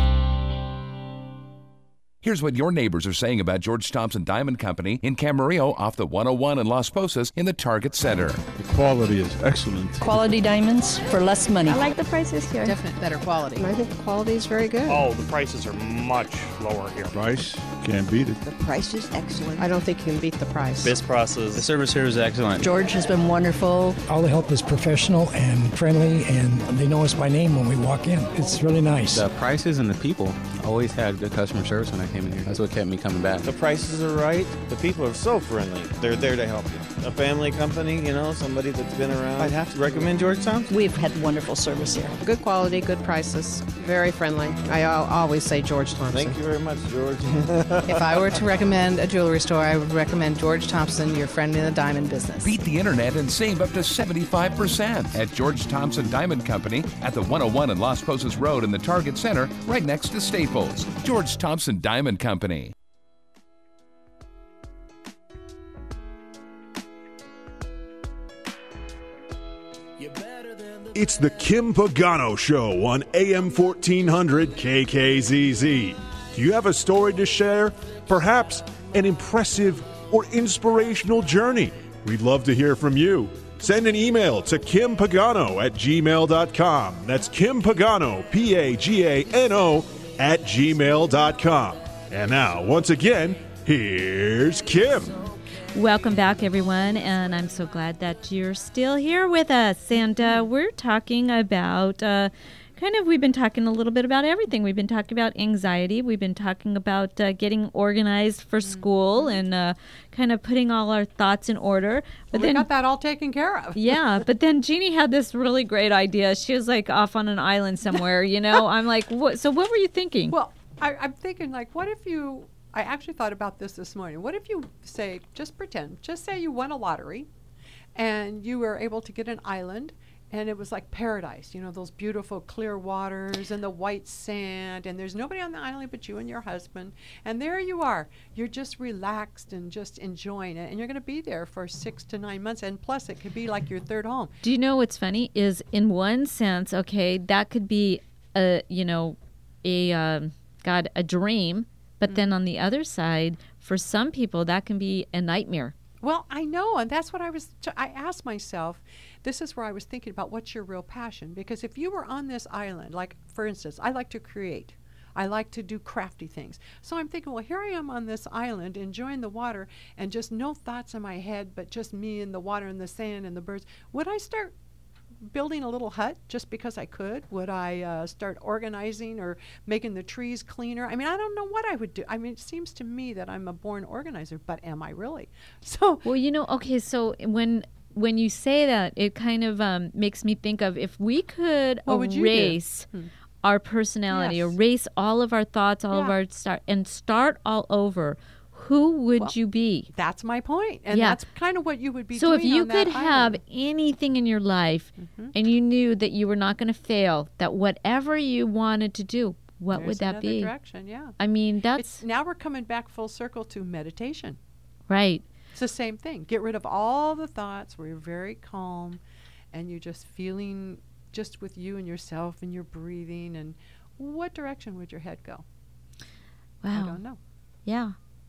S11: Here's what your neighbors are saying about George Thompson Diamond Company in Camarillo off the one oh one in Las Posas in the Target Center.
S12: The quality is excellent.
S13: Quality diamonds for less money.
S14: I like the prices here.
S15: Definitely better quality.
S14: I think the quality is very good.
S16: Oh, the prices are much lower here.
S12: Price, can't beat it.
S15: The price is excellent.
S14: I don't think you can beat the price.
S16: Best prices.
S17: The service here is excellent.
S13: George has been wonderful.
S18: All the help is professional and friendly, and they know us by name when we walk in. It's really nice.
S17: The prices and the people. Always had good customer service when I came in here. That's what kept me coming back.
S19: The prices are right. The people are so friendly. They're there to help you. A family company, you know, somebody that's been around. I'd have to recommend George Thompson.
S13: We've had wonderful service here.
S14: Good quality, good prices, very friendly. I al- always say George Thompson.
S19: Thank you very much, George.
S14: If I were to recommend a jewelry store, I would recommend George Thompson, your friend in the diamond business.
S11: Beat the internet and save up to seventy-five percent at George Thompson Diamond Company at the one oh one in Las Posas Road in the Target Center, right next to Staples. George Thompson Diamond Company.
S1: It's the Kim Pagano Show on A M fourteen hundred K K Z Z. Do you have a story to share? Perhaps an impressive or inspirational journey? We'd love to hear from you. Send an email to kim pagano at gmail dot com. That's Kim Pagano, P A G A N O, at gmail dot com. And now, once again, here's Kim.
S3: Welcome back, everyone, and I'm so glad that you're still here with us. And uh, we're talking about uh, kind of, we've been talking a little bit about everything. We've been talking about anxiety. We've been talking about uh, getting organized for school and uh, kind of putting all our thoughts in order.
S4: But we then, got that all taken care of.
S3: Yeah, but then Jeannie had this really great idea. She was like off on an island somewhere, you know. I'm like, what? So what were you thinking?
S4: Well, I, I'm thinking, like, what if you... I actually thought about this this morning. What if you say, just pretend, just say you won a lottery and you were able to get an island and it was like paradise, you know, those beautiful clear waters and the white sand, and there's nobody on the island but you and your husband. And there you are. You're just relaxed and just enjoying it. And you're going to be there for six to nine months. And plus, it could be like your third home.
S3: Do you know what's funny is in one sense, okay, that could be a, you know, a, um, God, a dream. But mm-hmm. then on the other side, for some people, that can be a nightmare.
S4: Well, I know, and that's what I was, t- I asked myself, this is where I was thinking about what's your real passion? Because if you were on this island, like, for instance, I like to create. I like to do crafty things. So I'm thinking, well, here I am on this island enjoying the water and just no thoughts in my head, but just me and the water and the sand and the birds. Would I start building a little hut just because I could? Would I uh, start organizing or making the trees cleaner? I mean, I don't know what I would do. I mean, it seems to me that I'm a born organizer, but am I really? So
S3: well, you know, okay, so when when you say that, it kind of um, makes me think of if we could erase hmm. our personality, yes. erase all of our thoughts, all yeah. of our start, and start all over. Who would well, you be?
S4: That's my point. And yeah. that's kind of what you would be
S3: so
S4: doing.
S3: So if you
S4: on
S3: could
S4: that
S3: have
S4: island.
S3: anything in your life mm-hmm. and you knew that you were not going to fail, that whatever you wanted to do, what
S4: There's
S3: would that
S4: another
S3: be?
S4: Direction, yeah.
S3: I mean, that's...
S4: It's, now we're coming back full circle to meditation.
S3: Right.
S4: It's the same thing. Get rid of all the thoughts where you're very calm and you're just feeling just with you and yourself and your breathing. And what direction would your head go?
S3: Wow.
S4: I don't know.
S3: Yeah.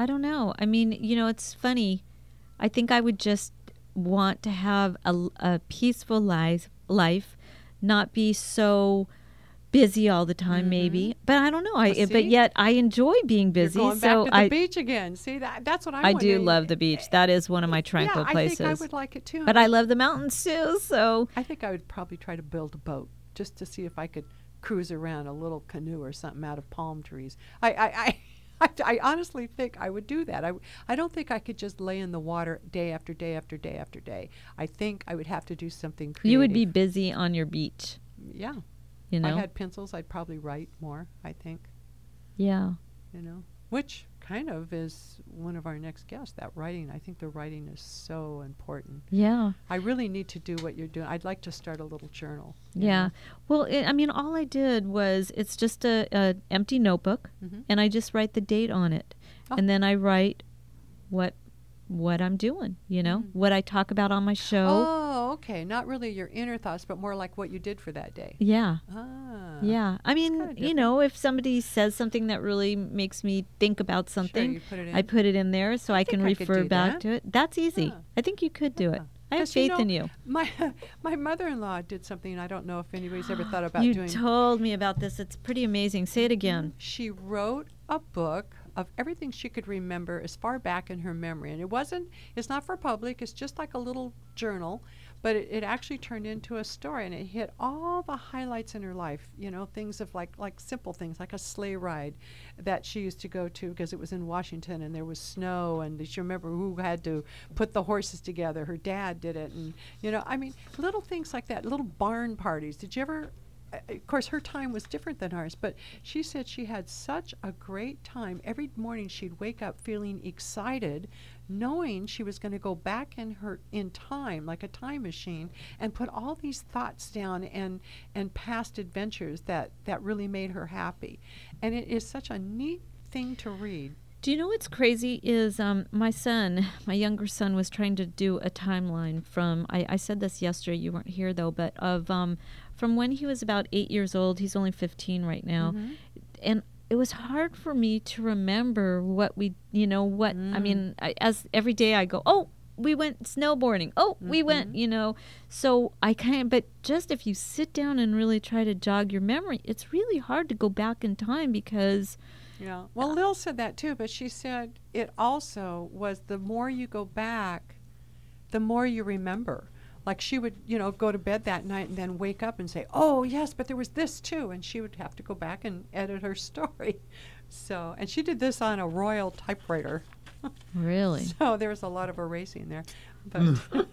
S3: I don't know. I mean, you know, it's funny. I think I would just want to have a, a peaceful life, life, not be so busy all the time, mm-hmm. maybe. But I don't know. I
S4: well,
S3: but yet I enjoy being busy.
S4: You're going
S3: so
S4: back to
S3: I,
S4: the beach again. See that that's what I.
S3: I
S4: want
S3: do
S4: to,
S3: love the beach. That is one of my tranquil
S4: yeah,
S3: places.
S4: I think I would like it too.
S3: But I love the mountains too. So
S4: I think I would probably try to build a boat just to see if I could cruise around a little canoe or something out of palm trees. I I. I I, I honestly think I would do that. I, I don't think I could just lay in the water day after day after day after day. I think I would have to do something creative.
S3: You would be busy on your beach.
S4: Yeah.
S3: You know?
S4: If I had pencils, I'd probably write more, I think.
S3: Yeah.
S4: You know, which kind of is one of our next guests, that writing. I think the writing is so important.
S3: Yeah.
S4: I really need to do what you're doing. I'd like to start a little journal.
S3: Yeah.
S4: know?
S3: Well, it, I mean, all I did was, it's just a, a empty notebook,
S4: mm-hmm.
S3: and I just write the date on it. Oh. And then I write what what I'm doing, you know, mm. what I talk about on my show.
S4: Oh, okay. Not really your inner thoughts, but more like what you did for that day.
S3: Yeah.
S4: Ah.
S3: Yeah. I mean, you know, if somebody says something that really makes me think about something,
S4: sure, put it in.
S3: I put it in there so I,
S4: I
S3: can
S4: I
S3: refer back
S4: that.
S3: to it. That's easy.
S4: Huh.
S3: I think you could do
S4: yeah.
S3: it. I have faith
S4: you know,
S3: in you.
S4: My my mother-in-law did something, I don't know if anybody's ever thought about
S3: you
S4: doing.
S3: You told me about this. It's pretty amazing. Say it again.
S4: She wrote a book of everything she could remember as far back in her memory. And it wasn't, it's not for public, it's just like a little journal, but it, it actually turned into a story, and it hit all the highlights in her life, you know, things of like, like simple things, like a sleigh ride that she used to go to because it was in Washington and there was snow, and she remember who had to put the horses together. Her dad did it. And, you know, I mean, little things like that, little barn parties. Did you ever, of course, her time was different than ours, but she said she had such a great time. Every morning she'd wake up feeling excited, knowing she was going to go back in her in time, like a time machine, and put all these thoughts down and and past adventures that that really made her happy. And it is such a neat thing to read.
S3: Do you know what's crazy is um, my son, my younger son, was trying to do a timeline from, I, I said this yesterday, you weren't here though, but of um, from when he was about eight years old. He's only fifteen right now. Mm-hmm. And it was hard for me to remember what we, you know, what, mm. I mean, I, as every day I go, oh, we went snowboarding. Oh, mm-hmm. we went, you know. So I kind of, but just if you sit down and really try to jog your memory, it's really hard to go back in time because...
S4: Yeah. Well, Lil said that too, but she said it also was the more you go back, the more you remember. Like she would, you know, go to bed that night and then wake up and say, oh, yes, but there was this too. And she would have to go back and edit her story. So, and she did this on a Royal typewriter.
S3: Really?
S4: So there was a lot of erasing there. But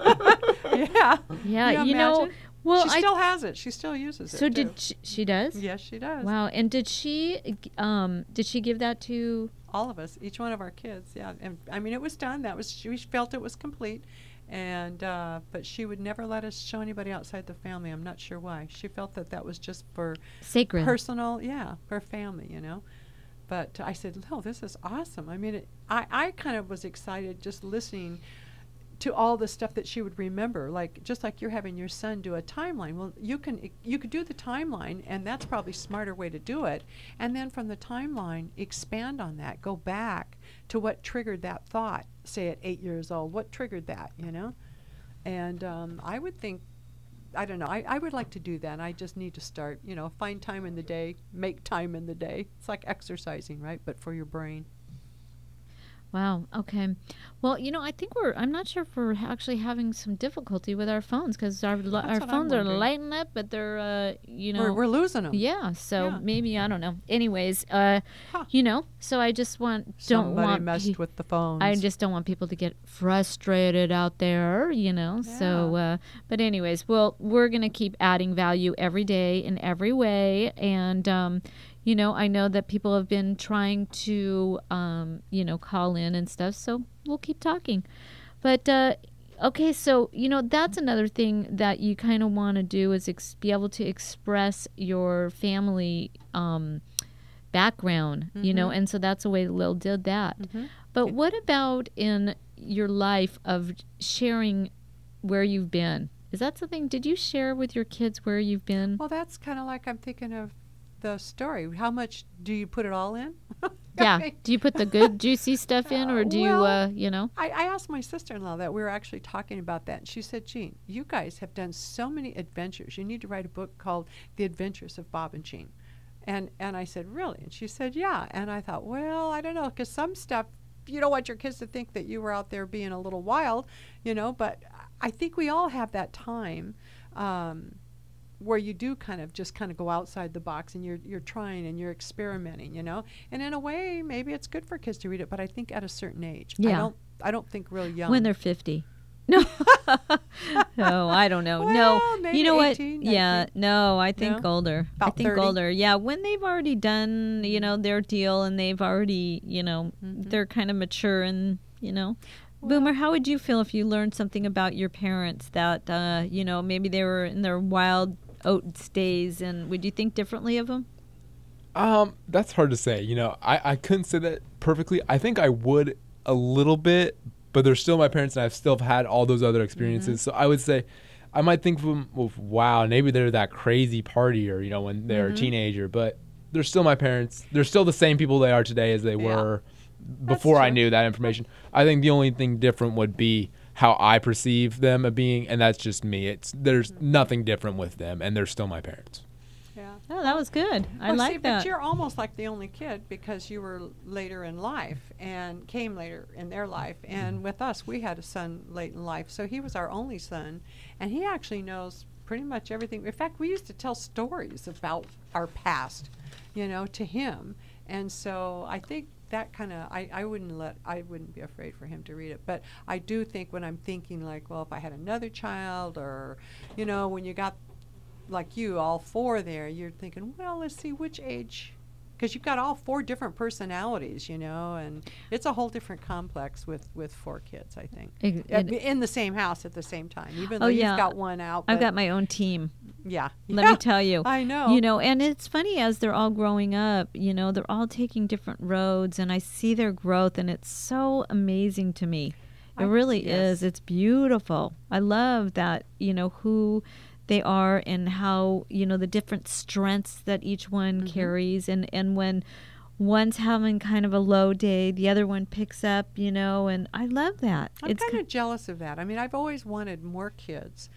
S4: yeah.
S3: Yeah,
S4: you,
S3: you know, well,
S4: she
S3: I
S4: still has it. She still uses it.
S3: So
S4: too.
S3: did she, she does?
S4: Yes, she does.
S3: Wow. And did she um did she give that to
S4: all of us, each one of our kids? Yeah. And I mean, it was done. That was she felt it was complete. And uh, but she would never let us show anybody outside the family. I'm not sure why. She felt that that was just for
S3: sacred,
S4: personal, yeah, her family, you know. But uh, I said, no, this is awesome. I mean, it, I I kind of was excited just listening to all the stuff that she would remember, like just like you're having your son do a timeline. Well, you can you could do the timeline, and that's probably a smarter way to do it. And then from the timeline, expand on that. Go back to what triggered that thought. Say at eight years old, what triggered that? You know, and um, I would think, I don't know. I, I would like to do that. I just need to start. You know, find time in the day, make time in the day. It's like exercising, right? But for your brain.
S3: Wow. Okay. Well, you know, I think we're, I'm not sure if we're actually having some difficulty with our phones because our li- our phones are lighting up, but they're, uh, you know.
S4: We're, we're losing them.
S3: Yeah. So
S4: yeah.
S3: maybe, I don't know. Anyways, uh, huh. you know, so I just want, don't
S4: Somebody
S3: want.
S4: messed pe- with the phones.
S3: I just don't want people to get frustrated out there, you know.
S4: Yeah.
S3: So, uh, but anyways, well, we're going to keep adding value every day in every way. And, um, you know, I know that people have been trying to, um, you know, call in and stuff, so we'll keep talking. But, uh, okay, so, you know, that's another thing that you kind of want to do is ex- be able to express your family um, background, mm-hmm. you know, and so that's the way Lil did that. Mm-hmm. But okay. What about in your life of sharing where you've been? Is that something, did you share with your kids where you've been?
S4: Well, that's kind of like I'm thinking of the story. How much do you put it all in?
S3: Yeah. Do you put the good juicy stuff in, or do
S4: well,
S3: you, uh, you know?
S4: I, I asked my sister-in-law that. We were actually talking about that, and she said, Jean, you guys have done so many adventures. You need to write a book called The Adventures of Bob and Jean. And and I said, really? And she said, yeah. And I thought, well, I don't know, because some stuff, you don't want your kids to think that you were out there being a little wild, you know, but I think we all have that time um, where you do kind of just kind of go outside the box, and you're you're trying and you're experimenting, you know. And in a way, maybe it's good for kids to read it, but I think at a certain age.
S3: Yeah.
S4: I don't I don't think real young.
S3: When they're fifty. No. No, I don't know.
S4: Well,
S3: no.
S4: maybe
S3: You know
S4: eighteen,
S3: what? Yeah.
S4: nineteen.
S3: No, I think
S4: No?
S3: older. I
S4: About
S3: think
S4: thirty?
S3: older. Yeah, when they've already done, you know, their deal, and they've already, you know,
S4: Mm-hmm.
S3: they're kind of mature, and, you know. Boomer, how would you feel if you learned something about your parents that, uh, you know, maybe they were in their wild oats days, and would you think differently of them?
S5: Um, that's hard to say. You know, I, I couldn't say that perfectly. I think I would a little bit, but they're still my parents, and I've still had all those other experiences.
S4: Mm-hmm.
S5: So I would say I might think of them with, wow, maybe they're that crazy partier, you know, when they're
S4: Mm-hmm.
S5: a teenager, but they're still my parents. They're still the same people they are today as they
S4: Yeah.
S5: were before I
S4: true.
S5: knew that information. I think the only thing different would be how I perceive them as being, and that's just me. It's There's
S4: Mm-hmm.
S5: nothing different with them, and they're still my parents.
S4: Yeah.
S3: Oh, that was good. I
S4: Well,
S3: like
S4: see,
S3: that.
S4: But you're almost like the only kid because you were l- later in life and came later in their life. And with us, we had a son late in life, so he was our only son, and he actually knows pretty much everything. In fact, we used to tell stories about our past, you know, to him. And so I think that kind of I, I wouldn't let I wouldn't be afraid for him to read it. But I do think when I'm thinking like, well, if I had another child, or, you know, when you got like you, all four there, you're thinking, well, let's see which age, because you've got all four different personalities, you know, and it's a whole different complex with, with four kids, I think.
S3: Ex-
S4: Uh,
S3: it-
S4: b- in the same house at the same time, even though
S3: Oh,
S4: you've
S3: yeah.
S4: got one out.
S3: I've
S4: but
S3: got my own team.
S4: Yeah.
S3: Let
S4: Yeah,
S3: me tell you.
S4: I know.
S3: You know, and it's funny as they're all growing up, you know, they're all taking different roads, and I see their growth, and it's so amazing to me. It
S4: I-
S3: really
S4: yes.
S3: is. It's beautiful. I love that, you know, who they are and how, you know, the different strengths that each one
S4: Mm-hmm.
S3: carries. And, and when one's having kind of a low day, the other one picks up, you know, and I love that.
S4: I'm
S3: it's
S4: kind of jealous of that. I mean, I've always wanted more kids,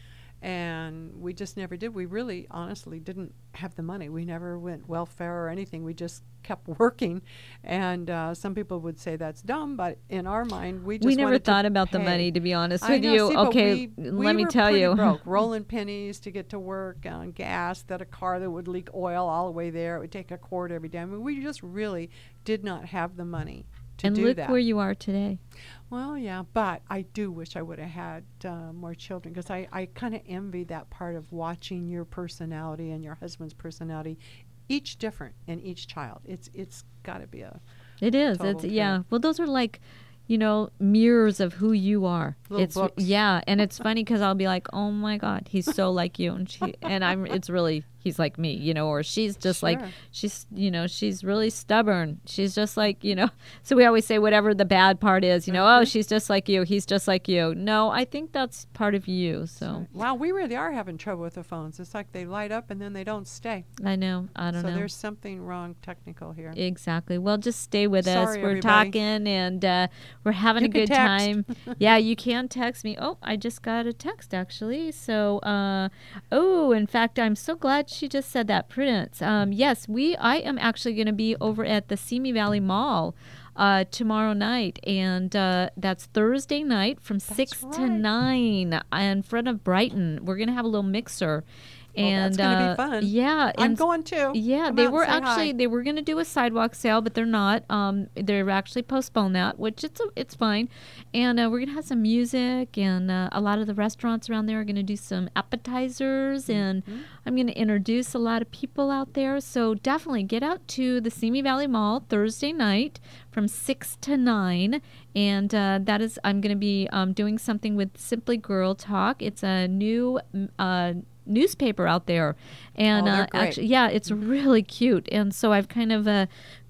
S4: and we just never did. We really, honestly, didn't have the money. We never went welfare or anything. We just kept working, and uh, some people would say that's dumb, but in our mind, we just
S3: we never
S4: wanted to
S3: thought about the
S4: pay.
S3: money, to be honest
S4: I
S3: with
S4: know,
S3: you.
S4: see, but
S3: Okay,
S4: we- we
S3: let me
S4: were
S3: tell
S4: pretty
S3: you.
S4: broke, rolling pennies to get to work on gas, that a car that would leak oil all the way there. It would take a quart every day. I mean, we just really did not have the money to
S3: And
S4: do
S3: look
S4: that.
S3: where you are today.
S4: Well, yeah, but I do wish I would have had uh, more children, because I, I kind of envy that part of watching your personality and your husband's personality, each different in each child. It's it's got to be a
S3: It is.
S4: total
S3: It's
S4: trip.
S3: yeah. Well, those are like, you know, mirrors of who you are.
S4: Little
S3: it's
S4: books.
S3: yeah, and it's funny because I'll be like, oh my God, he's so like you, and she and I'm. It's really he's like me, you know, or she's just like
S4: Sure.
S3: she's, you know, she's really stubborn. She's just like, you know. So we always say whatever the bad part is, you know, oh, she's just like you, he's just like you. No, I think that's part of you. So
S4: Wow, we really are having trouble with the phones. It's like they light up and then they don't stay.
S3: I know. I don't
S4: so
S3: know.
S4: there's something wrong technical here.
S3: Exactly. Well, just stay with us.
S4: Sorry,
S3: We're
S4: everybody.
S3: talking and uh, we're having
S4: You
S3: a
S4: can
S3: good
S4: text.
S3: time. Yeah, you can text me. Oh, I just got a text actually. So, uh, oh, in fact, I'm so glad she just said that, Prudence. Um, yes, we. I am actually going to be over at the Simi Valley Mall uh, tomorrow night, and uh, that's Thursday night from six to
S4: right.
S3: nine in front of Brighton. We're going to have a little mixer.
S4: Oh,
S3: And
S4: that's gonna be
S3: uh,
S4: fun.
S3: Yeah,
S4: I'm
S3: and
S4: going too.
S3: Yeah,
S4: Come
S3: they
S4: out and
S3: were
S4: say
S3: actually
S4: hi.
S3: they were going to do a sidewalk sale, but they're not. Um, they're actually postponed that, which it's a, it's fine. And uh, we're gonna have some music, and uh, a lot of the restaurants around there are gonna do some appetizers, and
S4: Mm-hmm.
S3: I'm gonna introduce a lot of people out there. So definitely get out to the Simi Valley Mall Thursday night from six to nine, and uh, that is I'm gonna be um, doing something with Simply Girl Talk. It's a new. Uh, newspaper out there, and
S4: Oh, they're
S3: uh,
S4: great.
S3: actually yeah, it's really cute. And so I've kind of uh,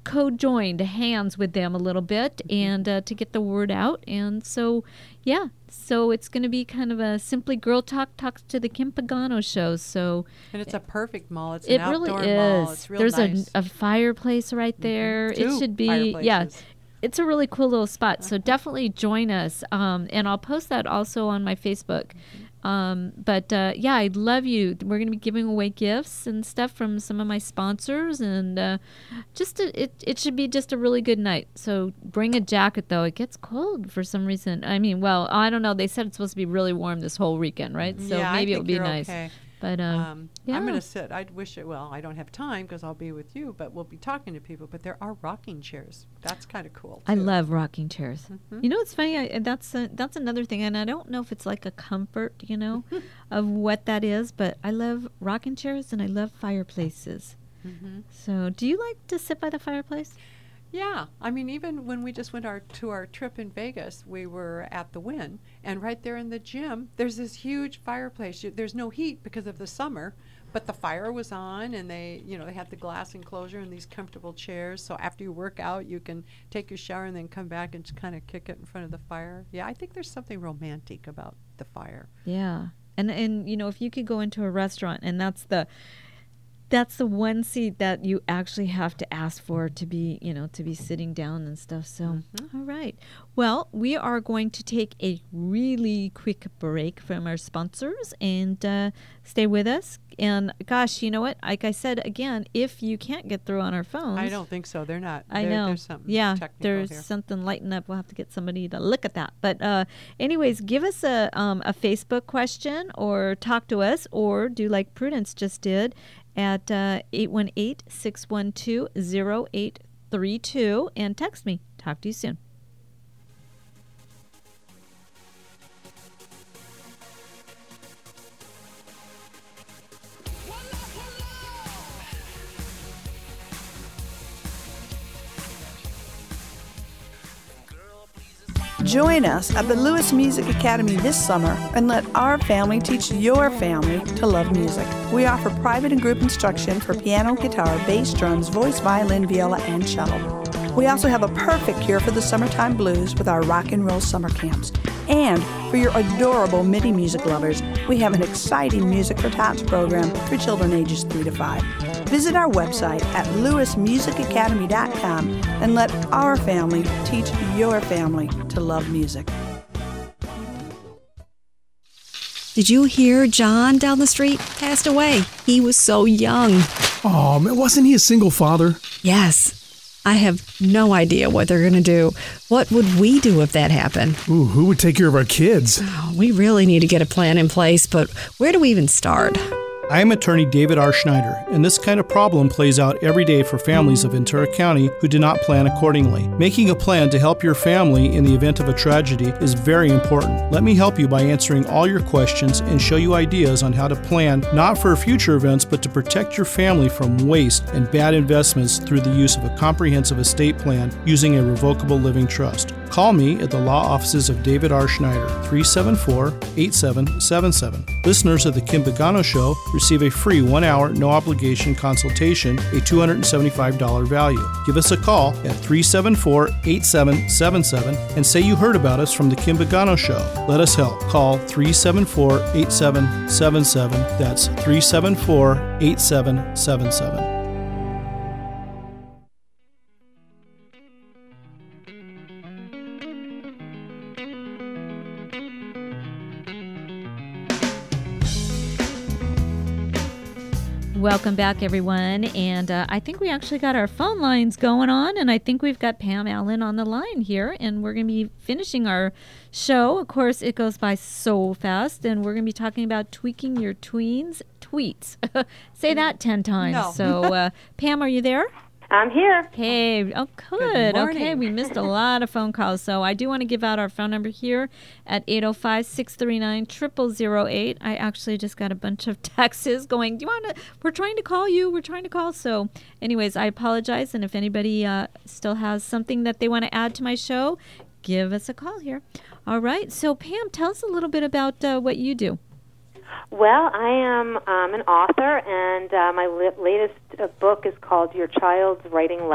S3: co-joined hands with them a little bit and uh, to get the word out. And so, yeah, so it's going to be kind of a Simply Girl Talk talks to the Kim Pagano show. So,
S4: and it's a perfect mall. It's
S3: it
S4: an
S3: really
S4: outdoor
S3: is.
S4: mall. It's real
S3: There's
S4: nice.
S3: a, a fireplace right there.
S4: Two
S3: It should be, yeah. It's a really cool little spot. So definitely join us. Um, and I'll post that also on my Facebook. Um, but uh, yeah, I'd love you. We're going to be giving away gifts and stuff from some of my sponsors, and uh, just a, it it should be just a really good night. So bring a jacket though. It gets cold for some reason. I mean, well, I don't know. They said it's supposed to be really warm this whole weekend, right? So
S4: yeah,
S3: maybe
S4: I
S3: it'll
S4: think
S3: be
S4: you're
S3: nice.
S4: Okay.
S3: But um,
S4: um,
S3: yeah.
S4: I'm going to sit. I wish it. Well, I don't have time because I'll be with you. But we'll be talking to people. But there are rocking chairs. That's kind of cool.
S3: I
S4: too.
S3: love rocking chairs.
S4: Mhm.
S3: You know, it's funny. I, that's a, that's another thing, and I don't know if it's like a comfort, you know, of what that is. But I love rocking chairs, and I love fireplaces.
S4: Mhm.
S3: So, do you like to sit by the fireplace?
S4: Yeah, I mean, even when we just went our to our trip in Vegas, we were at the Wynn, and right there in the gym, there's this huge fireplace. You, there's no heat because of the summer, but the fire was on, and they, you know, they had the glass enclosure and these comfortable chairs. So after you work out, you can take your shower and then come back and just kind of kick it in front of the fire. Yeah, I think there's something romantic about the fire.
S3: Yeah, and and you know, if you could go into a restaurant, and that's the that's the one seat that you actually have to ask for to be, you know, to be sitting down and stuff. So,
S4: Mm-hmm.
S3: all right. Well, we are going to take a really quick break from our sponsors and uh, stay with us. And gosh, you know what? Like I said, again, if you can't get through on our phones.
S4: I don't think so. They're not.
S3: I
S4: There-
S3: know.
S4: There's something
S3: yeah,
S4: technical
S3: there's
S4: here.
S3: something lighting up. We'll have to get somebody to look at that. But uh, anyways, give us a um, a Facebook question or talk to us or do like Prudence just did at uh, eight one eight, six one two, zero eight three two and text me. Talk to you soon.
S6: Join us at the Lewis Music Academy this summer and let our family teach your family to love music. We offer private and group instruction for piano, guitar, bass, drums, voice, violin, viola, and cello. We also have a perfect cure for the summertime blues with our rock and roll summer camps. And for your adorable MIDI music lovers, we have an exciting Music for Tots program for children ages three to five. Visit our website at lewis music academy dot com and let our family teach your family to love music.
S7: Did you hear John down the street passed away? He was so young.
S8: Oh, man, wasn't he a single father?
S7: Yes. I have no idea what they're going to do. What would we do if that happened?
S8: Ooh, who would take care of our kids?
S7: Oh, we really need to get a plan in place, but where do we even start?
S9: I am attorney David R. Schneider, and this kind of problem plays out every day for families of Ventura County who do not plan accordingly. Making a plan to help your family in the event of a tragedy is very important. Let me help you by answering all your questions and show you ideas on how to plan not for future events, but to protect your family from waste and bad investments through the use of a comprehensive estate plan using a revocable living trust. Call me at the law offices of David R. Schneider, three seven four, eight seven seven seven. Listeners of the Kim Pagano Show receive a free one-hour, no-obligation consultation, a two hundred seventy-five dollars value. Give us a call at three seven four, eight seven seven seven and say you heard about us from the Kim Pagano Show. Let us help. Call three seven four, eight seven seven seven. That's three seven four, eight seven seven seven.
S3: Welcome back, everyone. And uh, I think we actually got our phone lines going on, and I think we've got Pam Allen on the line here, and we're going to be finishing our show. Of course, it goes by so fast, and we're going to be talking about tweaking your tweens tweets. Say that ten times.
S20: No.
S3: So, uh, Pam, are you there?
S20: I'm here.
S3: Hey, oh, good.
S20: Good morning.
S3: Okay, we missed a lot of phone calls, so I do want to give out our phone number here at eight oh five, six three nine, zero zero zero eight. I actually just got a bunch of texts going, do you want to, we're trying to call you, we're trying to call. So anyways, I apologize, and if anybody uh, still has something that they want to add to my show, give us a call here. All right, so Pam, tell us a little bit about uh, what you do.
S20: Well, I am um, an author, and uh, my li- latest uh, book is called Your Child's Writing Life.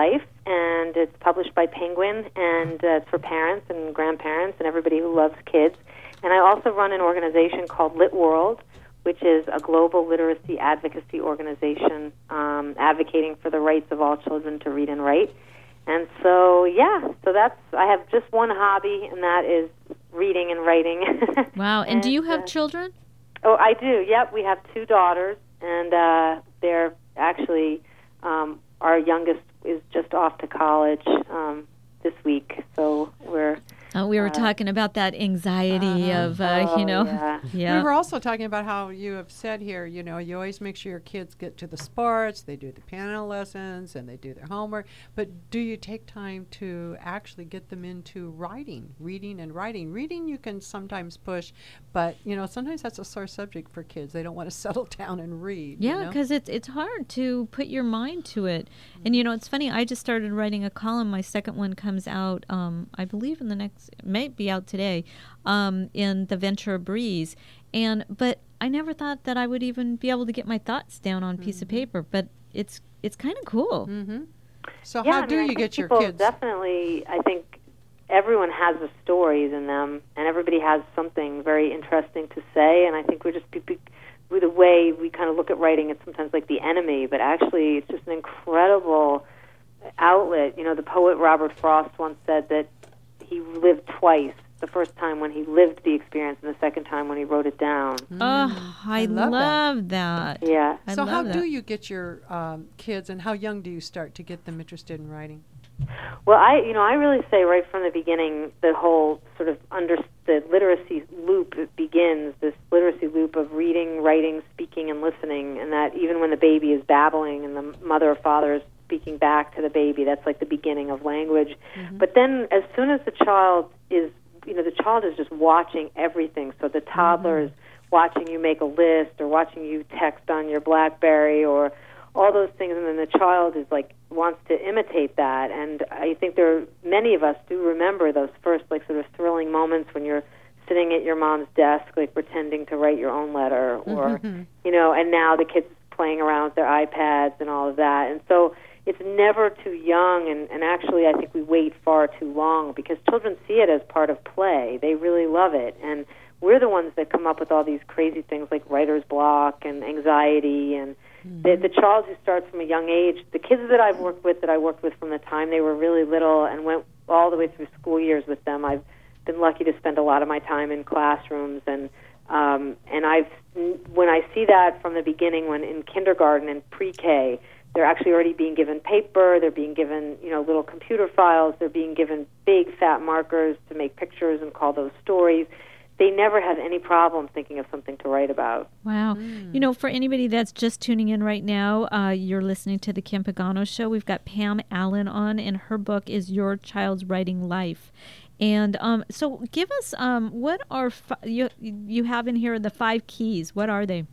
S20: and it's published by Penguin, and uh, it's for parents and grandparents and everybody who loves kids. And I also run an organization called Lit World, which is a global literacy advocacy organization um, advocating for the rights of all children to read and write. And so, yeah, so that's, I have just one hobby, and that is reading and writing.
S3: Wow, and, and do you have uh, children?
S20: Oh, I do, yep. We have two daughters, and uh, they're actually, um, our youngest is just off to college um, this week, so we're...
S3: Uh, we were
S20: uh,
S3: talking about that anxiety
S4: uh-huh.
S3: of, uh,
S20: oh,
S3: you know.
S20: Yeah.
S3: yeah.
S4: We were also talking about how you have said here, you know, you always make sure your kids get to the sports, they do the piano lessons, and they do their homework. But do you take time to actually get them into writing, reading and writing? Reading you can sometimes push, but, you know, sometimes that's a sore subject for kids. They don't want to settle down and read.
S3: Yeah,
S4: you
S3: because
S4: know?
S3: it's, it's hard to put your mind to it. Mm-hmm. And, you know, it's funny. I just started writing a column. My second one comes out, um, I believe, in the next... It may be out today um, in the Ventura Breeze, and but I never thought that I would even be able to get my thoughts down on a piece
S20: mm-hmm.
S3: of paper. But it's it's kind of cool.
S4: Mm-hmm. So
S20: yeah,
S4: how
S20: I
S4: do
S20: mean, I
S4: you get your
S20: people
S4: kids?
S20: Definitely, I think everyone has the stories in them, and everybody has something very interesting to say. And I think we're just be, be, with the way we kind of look at writing, it's sometimes like the enemy, but actually it's just an incredible outlet. You know, the poet Robert Frost once said that he lived twice, the first time when he lived the experience and the second time when he wrote it down.
S3: Mm. Oh, I, I love, love that.
S20: that. Yeah.
S3: I
S4: so how
S3: that.
S4: do you get your um, kids, and how young do you start to get them interested in writing?
S20: Well, I, you know, I really say right from the beginning, the whole sort of under the literacy loop begins, this literacy loop of reading, writing, speaking, and listening, and that even when the baby is babbling and the mother or father is speaking back to the baby, that's like the beginning of language. Mm-hmm. But then as soon as the child is, you know, the child is just watching everything. So the toddler mm-hmm. is watching you make a list or watching you text on your BlackBerry or all those things, and then the child is like wants to imitate that. And I think there are many of us do remember those first like sort of thrilling moments when you're sitting at your mom's desk like pretending to write your own letter or mm-hmm. you know, and now the kids playing around with their iPads and all of that. And so it's never too young, and, and actually I think we wait far too long because children see it as part of play. They really love it, and we're the ones that come up with all these crazy things like writer's block and anxiety, and mm-hmm. the, the child who starts from a young age, the kids that I've worked with, that I worked with from the time they were really little and went all the way through school years with them, I've been lucky to spend a lot of my time in classrooms, and um, and I've when I see that from the beginning, when in kindergarten and pre-K, they're actually already being given paper, they're being given, you know, little computer files, they're being given big fat markers to make pictures and call those stories. They never have any problem thinking of something to write about.
S3: Wow. Mm. You know, for anybody that's just tuning in right now, uh, you're listening to the Kim Pagano Show. We've got Pam Allen on, and her book is Your Child's Writing Life. And um, so give us, um, what are, fi- you, you have in here the five keys. What are they?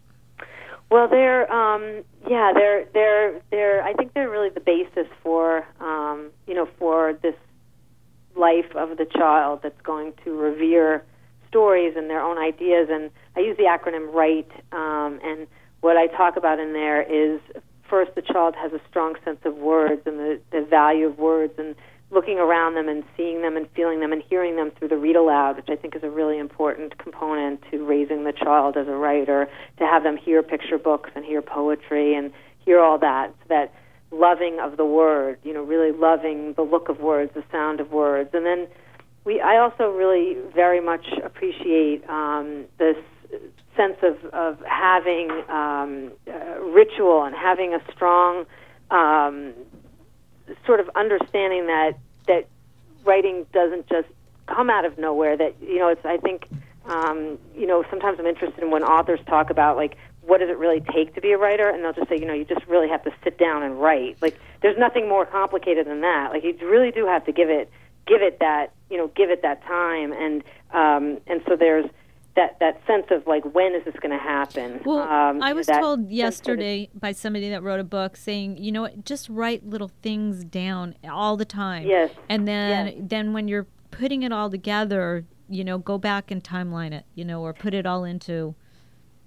S20: Well, they're um, yeah, they're they're they're. I think they're really the basis for um, you know for this life of the child that's going to revere stories and their own ideas. And I use the acronym WRITE. Um, and what I talk about in there is first, the child has a strong sense of words and the, the value of words, and looking around them and seeing them and feeling them and hearing them through the read aloud, which I think is a really important component to raising the child as a writer, to have them hear picture books and hear poetry and hear all that, so that loving of the word, you know, really loving the look of words, the sound of words. And then we, I also really very much appreciate um, this sense of, of having um, uh, ritual and having a strong um, sort of understanding that that writing doesn't just come out of nowhere. That, you know, it's I think um, you know sometimes I'm interested in when authors talk about like what does it really take to be a writer, and they'll just say, you know, you just really have to sit down and write. Like there's nothing more complicated than that. Like you really do have to give it give it that you know give it that time, and um, and so there's that that sense of like, when is this going to happen?
S3: Well,
S20: um,
S3: I was
S20: that
S3: told yesterday by somebody that wrote a book saying, you know what, just write little things down all the time.
S20: Yes.
S3: And then
S20: yes.
S3: then when you're putting it all together, you know, go back and timeline it, you know, or put it all into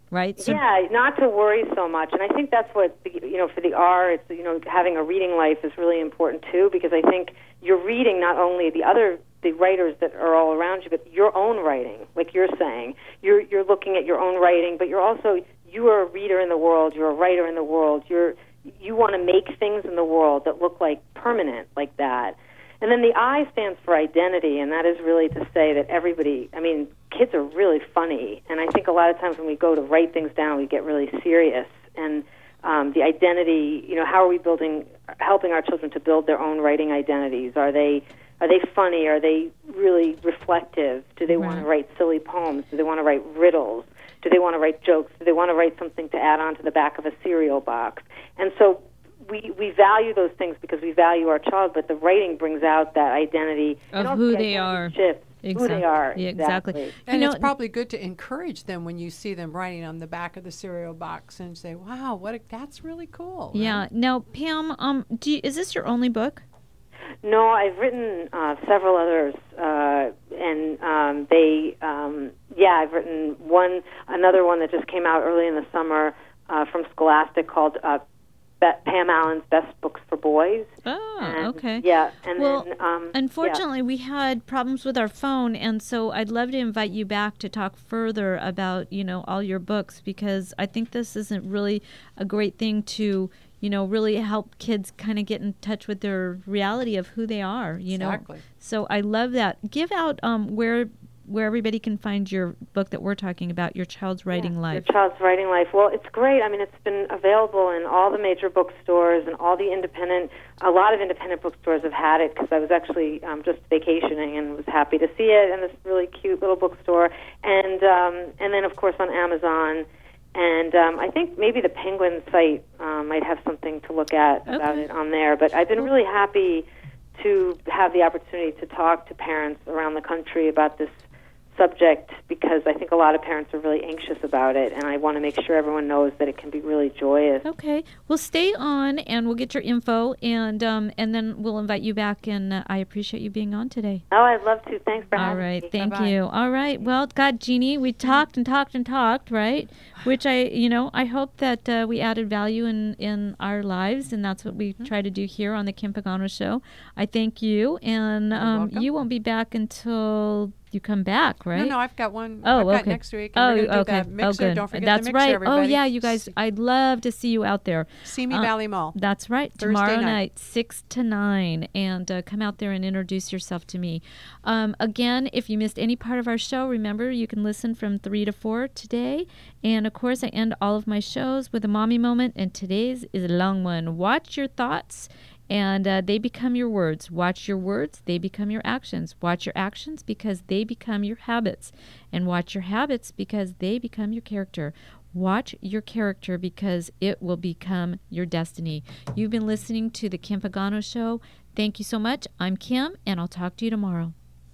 S3: right? So
S20: yeah, not to worry so much. And I think that's what, the, you know, for the R, it's, you know, having a reading life is really important too, because I think you're reading not only the other, the writers that are all around you, but your own writing, like you're saying. You're, you're looking at your own writing, but you're also, you are a reader in the world, you're a writer in the world, you're, you want to make things in the world that look like permanent, like that. And then the I stands for identity, and that is really to say that everybody, I mean, kids are really funny, and I think a lot of times when we go to write things down, we get really serious. And um, the identity, you know, how are we building, helping our children to build their own writing identities? Are they are they funny? Are they really reflective? Do they
S3: Right.
S20: want to write silly poems? Do they want to write riddles? Do they want to write jokes? Do they want to write something to add on to the back of a cereal box? And so we we value those things because we value our child, but the writing brings out that identity
S3: Of
S20: and also
S3: who
S20: the
S3: they
S20: identity
S3: are.
S20: shifts, who
S3: Exact-
S20: they are.
S3: yeah, exactly.
S20: exactly.
S4: And
S3: You
S4: it's
S3: know-
S4: probably good to encourage them when you see them writing on the back of the cereal box and say, "Wow, what a, that's really cool."
S3: yeah.
S4: right?
S3: Now, Pam, um, do you, is this your only book?
S20: No, I've written uh, several others, uh, and um, they, um, yeah, I've written one, another one that just came out early in the summer uh, from Scholastic called uh, Be- Pam Allen's Best Books for Boys.
S3: Oh,
S20: And,
S3: okay.
S20: Yeah, and
S3: well,
S20: then um,
S3: unfortunately, we had problems with our phone, and so I'd love to invite you back to talk further about, you know, all your books, because I think this isn't really a great thing to, you know, really help kids kind of get in touch with their reality of who they are, you
S4: Exactly.
S3: know. So I love that. Give out um, where where everybody can find your book that we're talking about, Your Child's Writing
S20: yeah,
S3: Life.
S20: Your Child's Writing Life. Well, it's great. I mean, it's been available in all the major bookstores and all the independent, a lot of independent bookstores have had it because I was actually um, just vacationing and was happy to see it in this really cute little bookstore. And, um, and then, of course, on Amazon. And um, I think maybe the Penguin site um, might have something to look at about
S3: Okay.
S20: it on there. But I've been really happy to have the opportunity to talk to parents around the country about this subject because I think a lot of parents are really anxious about it, and I want to make sure everyone knows that it can be really joyous.
S3: Okay. Well, stay on, and we'll get your info, and um, and then we'll invite you back, and uh, I appreciate you being on today.
S20: Oh, I'd love to. Thanks for
S3: All
S20: having
S3: right,
S20: me.
S3: thank
S20: Bye-bye.
S3: you. All right, well, God, Jeannie, we talked and talked and talked, right? Which I, you know, I hope that uh, we added value in, in our lives, and that's what we try to do here on the Kim Pagano Show. I thank you, and um,
S4: welcome.
S3: you won't be back until you come back, right?
S4: No, no, I've got one.
S3: Oh,
S4: I've got
S3: okay.
S4: next week.
S3: Oh,
S4: And we're gonna
S3: okay.
S4: do that mixer.
S3: Oh, good.
S4: Don't forget
S3: That's
S4: the mixer,
S3: right.
S4: everybody.
S3: Oh, yeah, you guys. I'd love to see you out there.
S4: See me
S3: Uh,
S4: Valley Mall.
S3: That's right.
S4: Thursday
S3: Tomorrow
S4: night.
S3: night, six to nine, and uh, come out there and introduce yourself to me. Um, again, if you missed any part of our show, remember you can listen from three to four today. And of course, I end all of my shows with a mommy moment, and today's is a long one. Watch your thoughts. And uh, they become your words. Watch your words, they become your actions. Watch your actions because they become your habits. And watch your habits because they become your character. Watch your character because it will become your destiny. You've been listening to The Kim Pagano Show. Thank you so much. I'm Kim, and I'll talk to you tomorrow.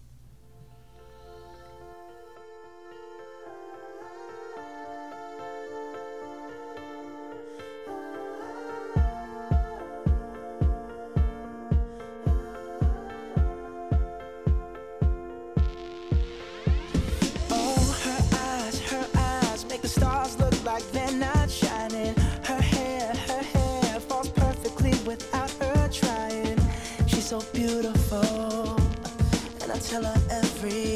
S2: Oh, her eyes, her eyes make the stars look like they're not shining. Her hair, her hair falls perfectly without her trying. She's so beautiful, and I tell her every